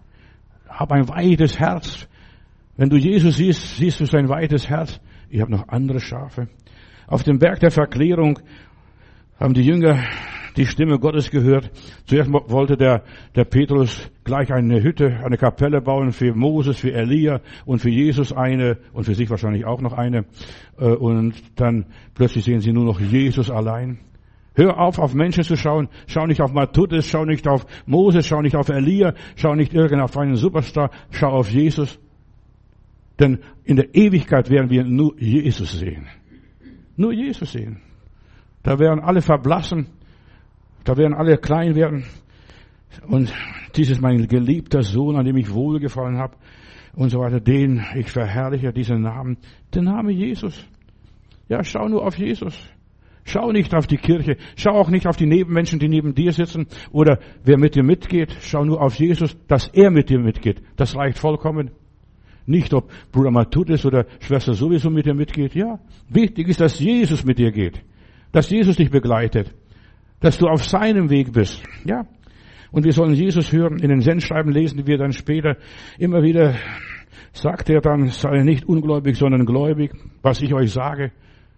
[SPEAKER 1] Hab ein weites Herz. Wenn du Jesus siehst, siehst du sein weites Herz. Ich habe noch andere Schafe. Auf dem Berg der Verklärung haben die Jünger die Stimme Gottes gehört. Zuerst wollte der Petrus gleich eine Hütte, eine Kapelle bauen für Moses, für Elia und für Jesus eine und für sich wahrscheinlich auch noch eine. Und dann plötzlich sehen sie nur noch Jesus allein. Hör auf Menschen zu schauen. Schau nicht auf Matthäus, schau nicht auf Moses, schau nicht auf Elia, schau nicht auf einen Superstar, schau auf Jesus. Denn in der Ewigkeit werden wir nur Jesus sehen. Nur Jesus sehen. Da werden alle verblassen. Da werden alle klein werden. Und dies ist mein geliebter Sohn, an dem ich wohlgefallen habe. Und so weiter. Den ich verherrliche, diesen Namen. Den Namen Jesus. Ja, schau nur auf Jesus. Schau nicht auf die Kirche. Schau auch nicht auf die Nebenmenschen, die neben dir sitzen. Oder wer mit dir mitgeht. Schau nur auf Jesus, dass er mit dir mitgeht. Das reicht vollkommen. Nicht, ob Bruder Matthäus oder Schwester sowieso mit dir mitgeht. Ja, wichtig ist, dass Jesus mit dir geht. Dass Jesus dich begleitet. Dass du auf seinem Weg bist. Ja. Und wir sollen Jesus hören. In den Sendschreiben lesen, die wir dann später immer wieder, sagt er dann, sei nicht ungläubig, sondern gläubig, was ich euch sage.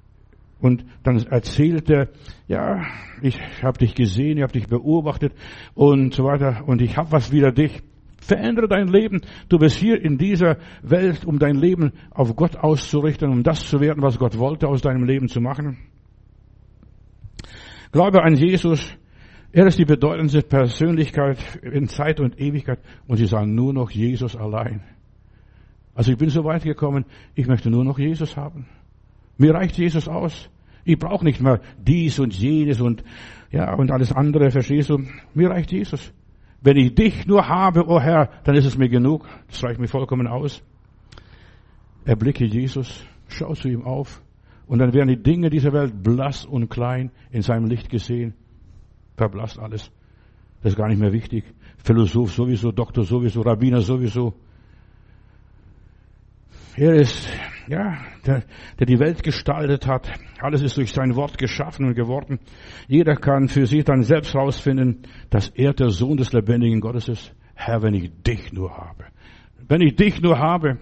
[SPEAKER 1] Und dann erzählt er, ja, ich habe dich gesehen, ich habe dich beobachtet und so weiter. Und ich habe was wider dich. Verändere dein Leben. Du bist hier in dieser Welt, um dein Leben auf Gott auszurichten, um das zu werden, was Gott wollte, aus deinem Leben zu machen. Glaube an Jesus. Er ist die bedeutendste Persönlichkeit in Zeit und Ewigkeit. Und sie sagen nur noch Jesus allein. Also ich bin so weit gekommen, ich möchte nur noch Jesus haben. Mir reicht Jesus aus. Ich brauche nicht mehr dies und jenes und ja und alles andere, verstehst du? Mir reicht Jesus. Wenn ich dich nur habe, oh Herr, dann ist es mir genug. Das reicht mir vollkommen aus. Erblicke Jesus, schau zu ihm auf. Und dann werden die Dinge dieser Welt blass und klein in seinem Licht gesehen. Verblasst alles. Das ist gar nicht mehr wichtig. Philosoph sowieso, Doktor sowieso, Rabbiner sowieso. Er ist, ja, der die Welt gestaltet hat. Alles ist durch sein Wort geschaffen und geworden. Jeder kann für sich dann selbst herausfinden, dass er der Sohn des lebendigen Gottes ist. Herr, wenn ich dich nur habe. Wenn ich dich nur habe.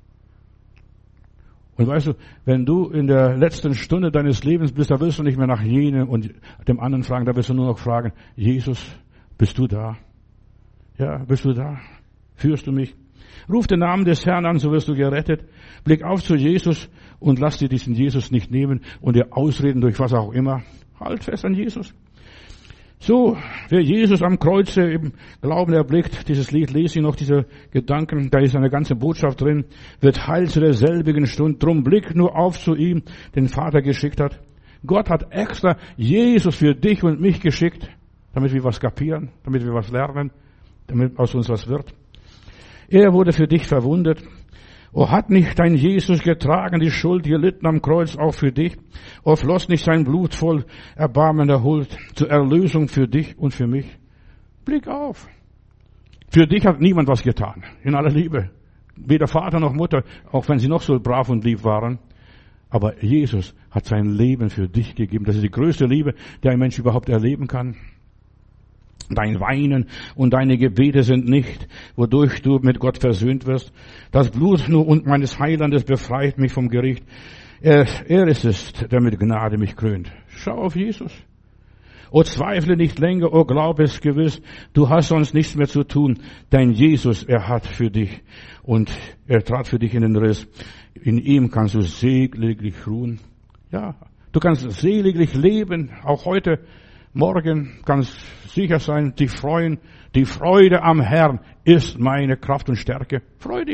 [SPEAKER 1] Und weißt du, wenn du in der letzten Stunde deines Lebens bist, da wirst du nicht mehr nach jenem und dem anderen fragen, da wirst du nur noch fragen, Jesus, bist du da? Ja, bist du da? Führst du mich? Ruf den Namen des Herrn an, so wirst du gerettet. Blick auf zu Jesus und lass dir diesen Jesus nicht nehmen und dir ausreden durch was auch immer. Halt fest an Jesus. So, wer Jesus am Kreuze im Glauben erblickt, dieses Lied lese ich noch, diese Gedanken, da ist eine ganze Botschaft drin, wird heil zu derselbigen Stunde. Drum blick nur auf zu ihm, den Vater geschickt hat. Gott hat extra Jesus für dich und mich geschickt, damit wir was kapieren, damit wir was lernen, damit aus uns was wird. Er wurde für dich verwundet. Oh, hat nicht dein Jesus getragen, die Schuld gelitten am Kreuz auch für dich? Oh, floss nicht sein Blut voll erbarmender Huld zur Erlösung für dich und für mich? Blick auf. Für dich hat niemand was getan, in aller Liebe. Weder Vater noch Mutter, auch wenn sie noch so brav und lieb waren. Aber Jesus hat sein Leben für dich gegeben. Das ist die größte Liebe, die ein Mensch überhaupt erleben kann. Dein Weinen und deine Gebete sind nicht, wodurch du mit Gott versöhnt wirst. Das Blut nur und meines Heilandes befreit mich vom Gericht. Er ist es, der mit Gnade mich krönt. Schau auf Jesus. O zweifle nicht länger, o glaube es gewiss, du hast sonst nichts mehr zu tun. Dein Jesus, er hat für dich und er trat für dich in den Riss. In ihm kannst du seliglich ruhen. Ja, du kannst seliglich leben, auch heute. Morgen kannst sicher sein, dich freuen. Die Freude am Herrn ist meine Kraft und Stärke. Freu dich.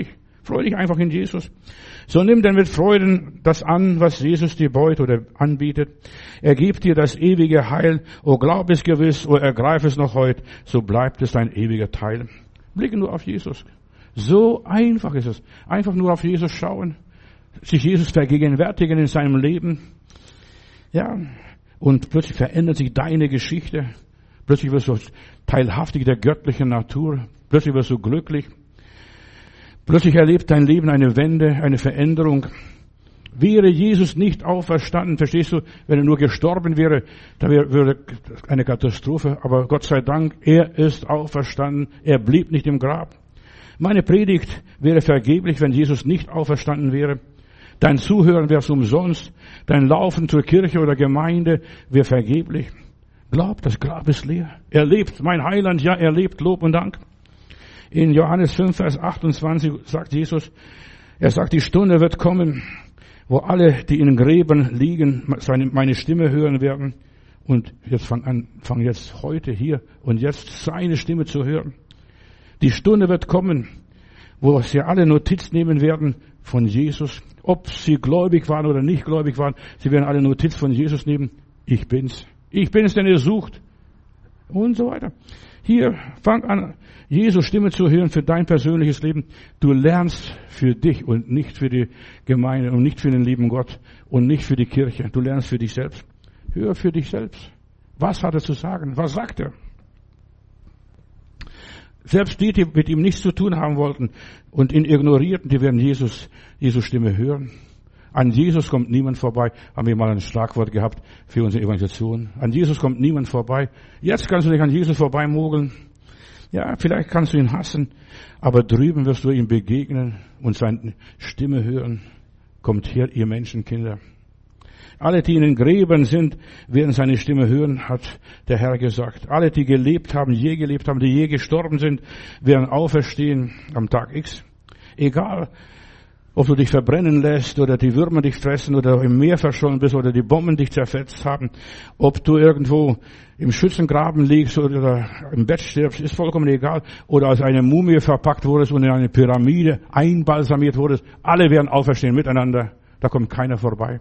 [SPEAKER 1] Freu dich einfach in Jesus. So nimm dann mit Freuden das an, was Jesus dir beut oder anbietet. Er gibt dir das ewige Heil. O glaub es gewiss, o ergreif es noch heute, so bleibt es dein ewiger Teil. Blicke nur auf Jesus. So einfach ist es. Einfach nur auf Jesus schauen. Sich Jesus vergegenwärtigen in seinem Leben. Ja. Und plötzlich verändert sich deine Geschichte. Plötzlich wirst du teilhaftig der göttlichen Natur. Plötzlich wirst du glücklich. Plötzlich erlebt dein Leben eine Wende, eine Veränderung. Wäre Jesus nicht auferstanden, verstehst du, wenn er nur gestorben wäre, da wäre eine Katastrophe. Aber Gott sei Dank, er ist auferstanden, er blieb nicht im Grab. Meine Predigt wäre vergeblich, wenn Jesus nicht auferstanden wäre. Dein Zuhören wäre umsonst, dein Laufen zur Kirche oder Gemeinde wäre vergeblich. Glaub, das Grab ist leer. Er lebt, mein Heiland, ja, er lebt, Lob und Dank. In Johannes 5, Vers 28 sagt Jesus, er sagt, die Stunde wird kommen, wo alle, die in den Gräbern liegen, meine Stimme hören werden. Und jetzt fang jetzt heute hier und jetzt seine Stimme zu hören. Die Stunde wird kommen, wo sie alle Notiz nehmen werden von Jesus. Ob sie gläubig waren oder nicht gläubig waren, sie werden alle Notiz von Jesus nehmen. Ich bin's. Ich bin's, den ihr sucht. Und so weiter. Hier, fang an, Jesus Stimme zu hören für dein persönliches Leben. Du lernst für dich und nicht für die Gemeinde und nicht für den lieben Gott und nicht für die Kirche. Du lernst für dich selbst. Hör für dich selbst. Was hat er zu sagen? Was sagt er? Selbst die mit ihm nichts zu tun haben wollten und ihn ignorierten, die werden Jesus Stimme hören. An Jesus kommt niemand vorbei. Haben wir mal ein Schlagwort gehabt für unsere Evangelisation. An Jesus kommt niemand vorbei. Jetzt kannst du dich an Jesus vorbeimogeln. Ja, vielleicht kannst du ihn hassen, aber drüben wirst du ihm begegnen und seine Stimme hören. Kommt her, ihr Menschenkinder. Alle, die in den Gräbern sind, werden seine Stimme hören, hat der Herr gesagt. Alle, die gelebt haben, die je gestorben sind, werden auferstehen am Tag X. Egal, ob du dich verbrennen lässt oder die Würmer dich fressen oder im Meer verschollen bist oder die Bomben dich zerfetzt haben, ob du irgendwo im Schützengraben liegst oder im Bett stirbst, ist vollkommen egal. Oder als eine Mumie verpackt wurdest und in eine Pyramide einbalsamiert wurdest, alle werden auferstehen miteinander. Da kommt keiner vorbei.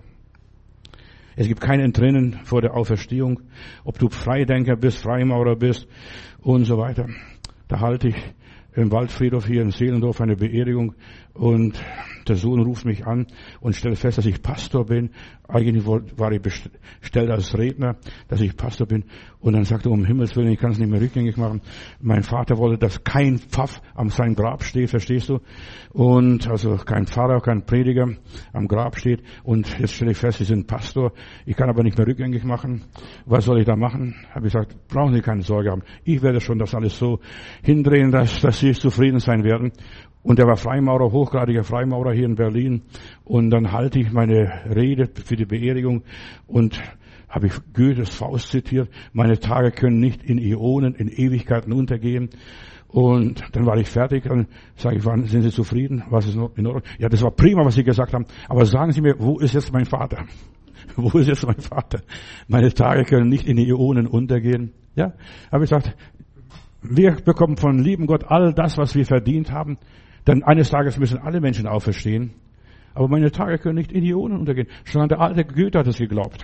[SPEAKER 1] Es gibt kein Entrinnen vor der Auferstehung, ob du Freidenker bist, Freimaurer bist und so weiter. Da halte ich im Waldfriedhof hier in Seelendorf eine Beerdigung und der Sohn ruft mich an und stellt fest, dass ich Pastor bin. Eigentlich war ich bestellt als Redner, dass ich Pastor bin. Und dann sagt er, um Himmels Willen, ich kann es nicht mehr rückgängig machen. Mein Vater wollte, dass kein Pfaff am seinem Grab steht, verstehst du? Und also kein Pfarrer, kein Prediger am Grab steht. Und jetzt stelle ich fest, Sie sind Pastor. Ich kann aber nicht mehr rückgängig machen. Was soll ich da machen? Habe ich gesagt, brauchen Sie keine Sorge haben. Ich werde schon das alles so hindrehen, dass Sie zufrieden sein werden. Und er war Freimaurer, hochgradiger Freimaurer hier in Berlin. Und dann halte ich meine Rede für die Beerdigung und habe ich Goethes Faust zitiert. Meine Tage können nicht in Äonen, in Ewigkeiten untergehen. Und dann war ich fertig. Dann sage ich, sind Sie zufrieden? Was ist in Ordnung? Ja, das war prima, was Sie gesagt haben. Aber sagen Sie mir, wo ist jetzt mein Vater? Wo ist jetzt mein Vater? Meine Tage können nicht in Äonen untergehen. Ja, habe ich gesagt, wir bekommen von lieben Gott all das, was wir verdient haben. Denn eines Tages müssen alle Menschen auferstehen. Aber meine Tage können nicht in Äonen untergehen. Schon der alte Goethe hat es geglaubt.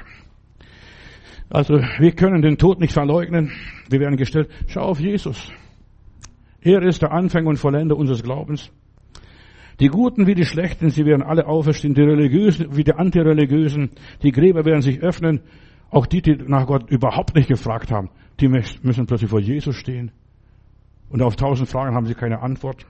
[SPEAKER 1] Also wir können den Tod nicht verleugnen. Wir werden gestellt. Schau auf Jesus. Er ist der Anfänger und Vollender unseres Glaubens. Die Guten wie die Schlechten, sie werden alle auferstehen. Die Religiösen wie die Antireligiösen. Die Gräber werden sich öffnen. Auch die nach Gott überhaupt nicht gefragt haben, die müssen plötzlich vor Jesus stehen. Und auf 1000 Fragen haben sie keine Antwort.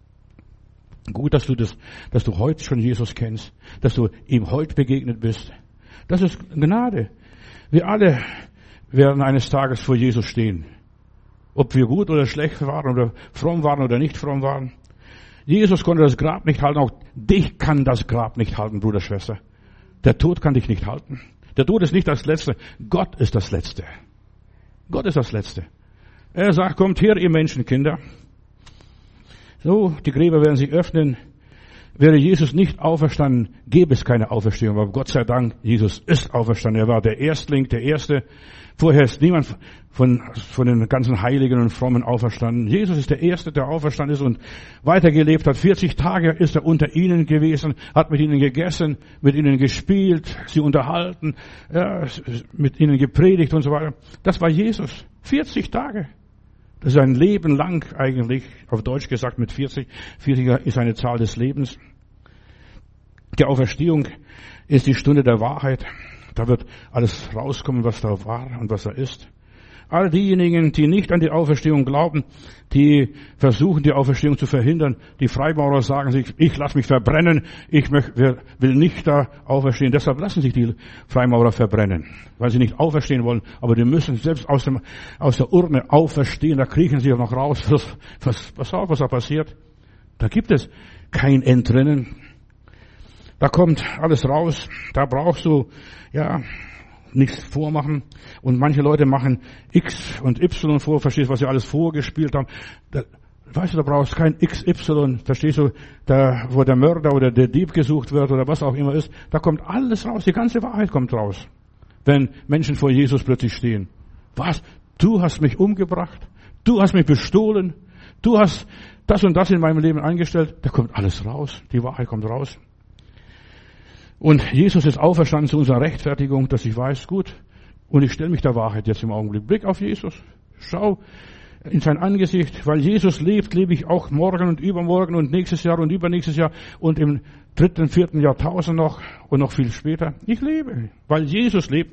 [SPEAKER 1] Gut, dass du heute schon Jesus kennst, dass du ihm heute begegnet bist. Das ist Gnade. Wir alle werden eines Tages vor Jesus stehen. Ob wir gut oder schlecht waren oder fromm waren oder nicht fromm waren. Jesus konnte das Grab nicht halten. Auch dich kann das Grab nicht halten, Bruder, Schwester. Der Tod kann dich nicht halten. Der Tod ist nicht das Letzte. Gott ist das Letzte. Gott ist das Letzte. Er sagt, kommt her, ihr Menschenkinder. So, die Gräber werden sich öffnen. Wäre Jesus nicht auferstanden, gäbe es keine Auferstehung. Aber Gott sei Dank, Jesus ist auferstanden. Er war der Erstling, der Erste. Vorher ist niemand von den ganzen Heiligen und Frommen auferstanden. Jesus ist der Erste, der auferstanden ist und weitergelebt hat. 40 Tage ist er unter ihnen gewesen, hat mit ihnen gegessen, mit ihnen gespielt, sie unterhalten, mit ihnen gepredigt und so weiter. Das war Jesus. 40 Tage. Das ist ein Leben lang eigentlich, auf Deutsch gesagt mit 40. 40 ist eine Zahl des Lebens. Die Auferstehung ist die Stunde der Wahrheit. Da wird alles rauskommen, was da war und was da ist. All diejenigen, die nicht an die Auferstehung glauben, die versuchen, die Auferstehung zu verhindern. Die Freimaurer sagen sich, ich lasse mich verbrennen, will nicht da auferstehen. Deshalb lassen sich die Freimaurer verbrennen, weil sie nicht auferstehen wollen. Aber die müssen selbst aus der Urne auferstehen, da kriechen sie auch noch raus. Was da passiert? Da gibt es kein Entrinnen. Da kommt alles raus. Da brauchst du, nichts vormachen. Und manche Leute machen X und Y vor, verstehst du, was sie alles vorgespielt haben. Da brauchst du kein XY, verstehst du, da, wo der Mörder oder der Dieb gesucht wird oder was auch immer ist. Da kommt alles raus, die ganze Wahrheit kommt raus. Wenn Menschen vor Jesus plötzlich stehen. Was? Du hast mich umgebracht? Du hast mich bestohlen? Du hast das und das in meinem Leben eingestellt? Da kommt alles raus, die Wahrheit kommt raus. Und Jesus ist auferstanden zu unserer Rechtfertigung, dass ich weiß, gut, und ich stelle mich der Wahrheit jetzt im Augenblick. Blick auf Jesus. Schau in sein Angesicht. Weil Jesus lebt, lebe ich auch morgen und übermorgen und nächstes Jahr und übernächstes Jahr und im 3., 4. Jahrtausend noch und noch viel später. Ich lebe, weil Jesus lebt.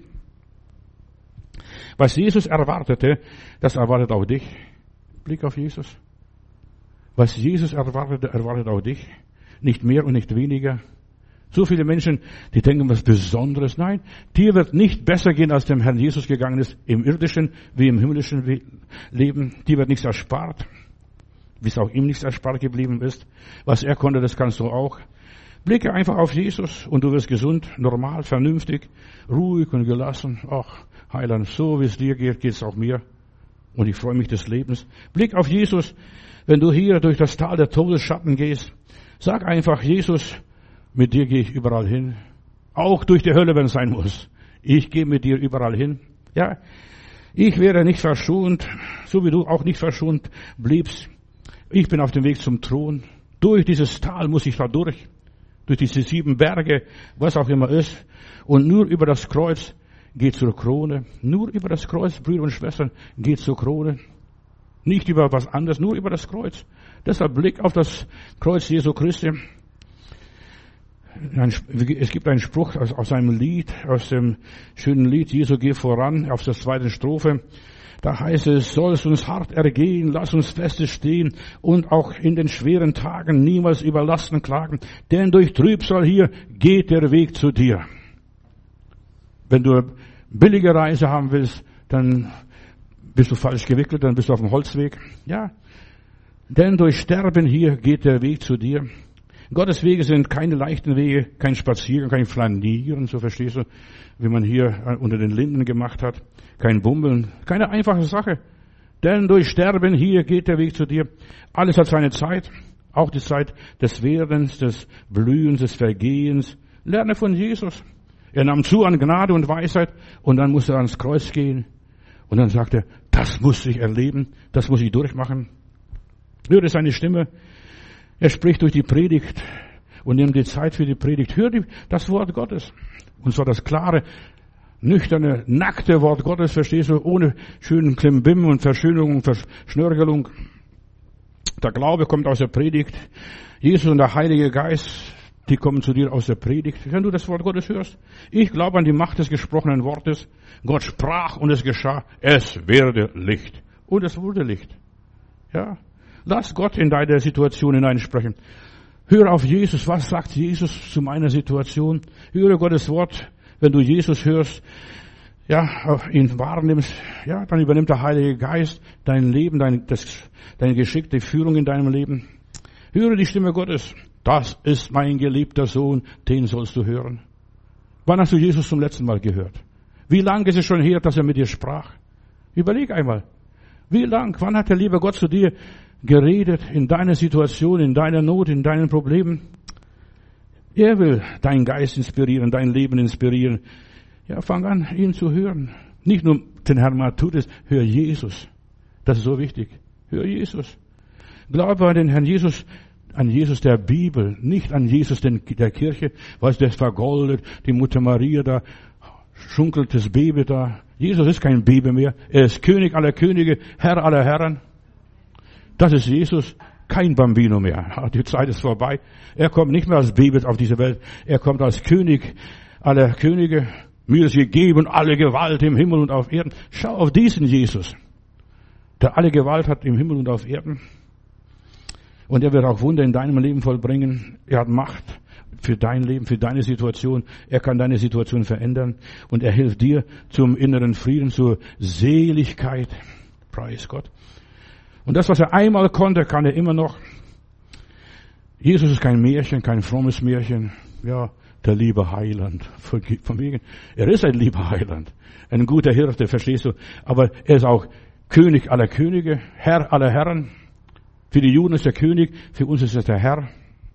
[SPEAKER 1] Was Jesus erwartete, das erwartet auch dich. Blick auf Jesus. Was Jesus erwartete, erwartet auch dich. Nicht mehr und nicht weniger. So viele Menschen, die denken was Besonderes. Nein, dir wird nicht besser gehen, als dem Herrn Jesus gegangen ist, im irdischen wie im himmlischen Leben. Dir wird nichts erspart, wie es auch ihm nichts erspart geblieben ist. Was er konnte, das kannst du auch. Blicke einfach auf Jesus und du wirst gesund, normal, vernünftig, ruhig und gelassen. Ach, Heiland, so wie es dir geht, geht es auch mir. Und ich freue mich des Lebens. Blick auf Jesus, wenn du hier durch das Tal der Todesschatten gehst. Sag einfach, Jesus, mit dir gehe ich überall hin. Auch durch die Hölle, wenn es sein muss. Ich gehe mit dir überall hin. Ja, ich wäre nicht verschont, so wie du auch nicht verschont bliebst. Ich bin auf dem Weg zum Thron. Durch dieses Tal muss ich da durch diese 7 Berge, was auch immer ist. Und nur über das Kreuz geht zur Krone. Nur über das Kreuz, Brüder und Schwestern, geht zur Krone. Nicht über was anderes, nur über das Kreuz. Deshalb Blick auf das Kreuz Jesu Christi. Es gibt einen Spruch aus einem Lied, aus dem schönen Lied, Jesu geh voran, auf der 2. Strophe. Da heißt es, soll es uns hart ergehen, lass uns feste stehen und auch in den schweren Tagen niemals über Lasten klagen, denn durch Trübsal hier geht der Weg zu dir. Wenn du billige Reise haben willst, dann bist du falsch gewickelt, dann bist du auf dem Holzweg. Ja, denn durch Sterben hier geht der Weg zu dir. Gottes Wege sind keine leichten Wege, kein Spaziergang, kein Flanieren, so verstehst du, wie man hier unter den Linden gemacht hat. Kein Bummeln, keine einfache Sache. Denn durch Sterben hier geht der Weg zu dir. Alles hat seine Zeit, auch die Zeit des Werdens, des Blühens, des Vergehens. Lerne von Jesus. Er nahm zu an Gnade und Weisheit und dann musste er ans Kreuz gehen. Und dann sagte er, das muss ich erleben, das muss ich durchmachen. Höre seine Stimme. Er spricht durch die Predigt und nimmt die Zeit für die Predigt. Hör das Wort Gottes. Und zwar das klare, nüchterne, nackte Wort Gottes, verstehst du, ohne schönen Klimbim und Verschönerung und Verschnörkelung. Der Glaube kommt aus der Predigt. Jesus und der Heilige Geist, die kommen zu dir aus der Predigt. Wenn du das Wort Gottes hörst. Ich glaube an die Macht des gesprochenen Wortes. Gott sprach und es geschah. Es werde Licht. Und es wurde Licht. Ja. Lass Gott in deine Situation hineinsprechen. Höre auf Jesus. Was sagt Jesus zu meiner Situation? Höre Gottes Wort. Wenn du Jesus hörst, ja, ihn wahrnimmst, ja, dann übernimmt der Heilige Geist dein Leben, deine geschickte Führung in deinem Leben. Höre die Stimme Gottes. Das ist mein geliebter Sohn, den sollst du hören. Wann hast du Jesus zum letzten Mal gehört? Wie lange ist es schon her, dass er mit dir sprach? Überleg einmal. Wie lang? Wann hat der liebe Gott zu dir geredet in deiner Situation, in deiner Not, in deinen Problemen? Er will deinen Geist inspirieren, dein Leben inspirieren. Ja, fang an, ihn zu hören. Nicht nur den Herrn Matthäus, hör Jesus. Das ist so wichtig. Hör Jesus. Glaube an den Herrn Jesus, an Jesus der Bibel, nicht an Jesus der Kirche, was das vergoldet, die Mutter Maria da, schunkelt das Baby da. Jesus ist kein Baby mehr. Er ist König aller Könige, Herr aller Herren. Das ist Jesus, kein Bambino mehr. Die Zeit ist vorbei. Er kommt nicht mehr als Baby auf diese Welt. Er kommt als König aller Könige. Mir ist gegeben alle Gewalt im Himmel und auf Erden. Schau auf diesen Jesus, der alle Gewalt hat im Himmel und auf Erden. Und er wird auch Wunder in deinem Leben vollbringen. Er hat Macht für dein Leben, für deine Situation. Er kann deine Situation verändern. Und er hilft dir zum inneren Frieden, zur Seligkeit. Preis Gott. Und das, was er einmal konnte, kann er immer noch. Jesus ist kein Märchen, kein frommes Märchen. Ja, der liebe Heiland. Von wegen. Er ist ein lieber Heiland. Ein guter Hirte, verstehst du? Aber er ist auch König aller Könige, Herr aller Herren. Für die Juden ist er König, für uns ist er der Herr.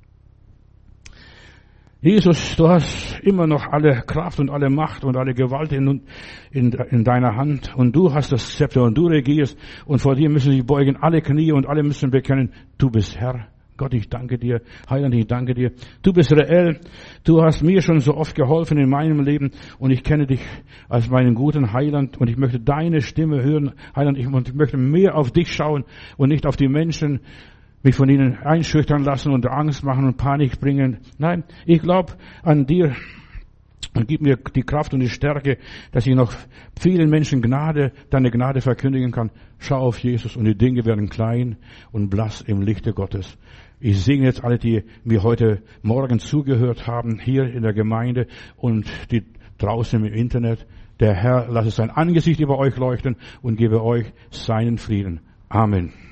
[SPEAKER 1] Jesus, du hast immer noch alle Kraft und alle Macht und alle Gewalt in deiner Hand. Und du hast das Zepter und du regierst. Und vor dir müssen sich beugen alle Knie und alle müssen bekennen, du bist Herr. Gott, ich danke dir. Heiland, ich danke dir. Du bist reell. Du hast mir schon so oft geholfen in meinem Leben. Und ich kenne dich als meinen guten Heiland. Und ich möchte deine Stimme hören. Heiland, ich möchte mehr auf dich schauen und nicht auf die Menschen, mich von ihnen einschüchtern lassen und Angst machen und Panik bringen. Nein, ich glaube an dir. Und gib mir die Kraft und die Stärke, dass ich noch vielen Menschen deine Gnade verkündigen kann. Schau auf Jesus und die Dinge werden klein und blass im Lichte Gottes. Ich segne jetzt alle, die mir heute Morgen zugehört haben, hier in der Gemeinde und die draußen im Internet. Der Herr lasse sein Angesicht über euch leuchten und gebe euch seinen Frieden. Amen.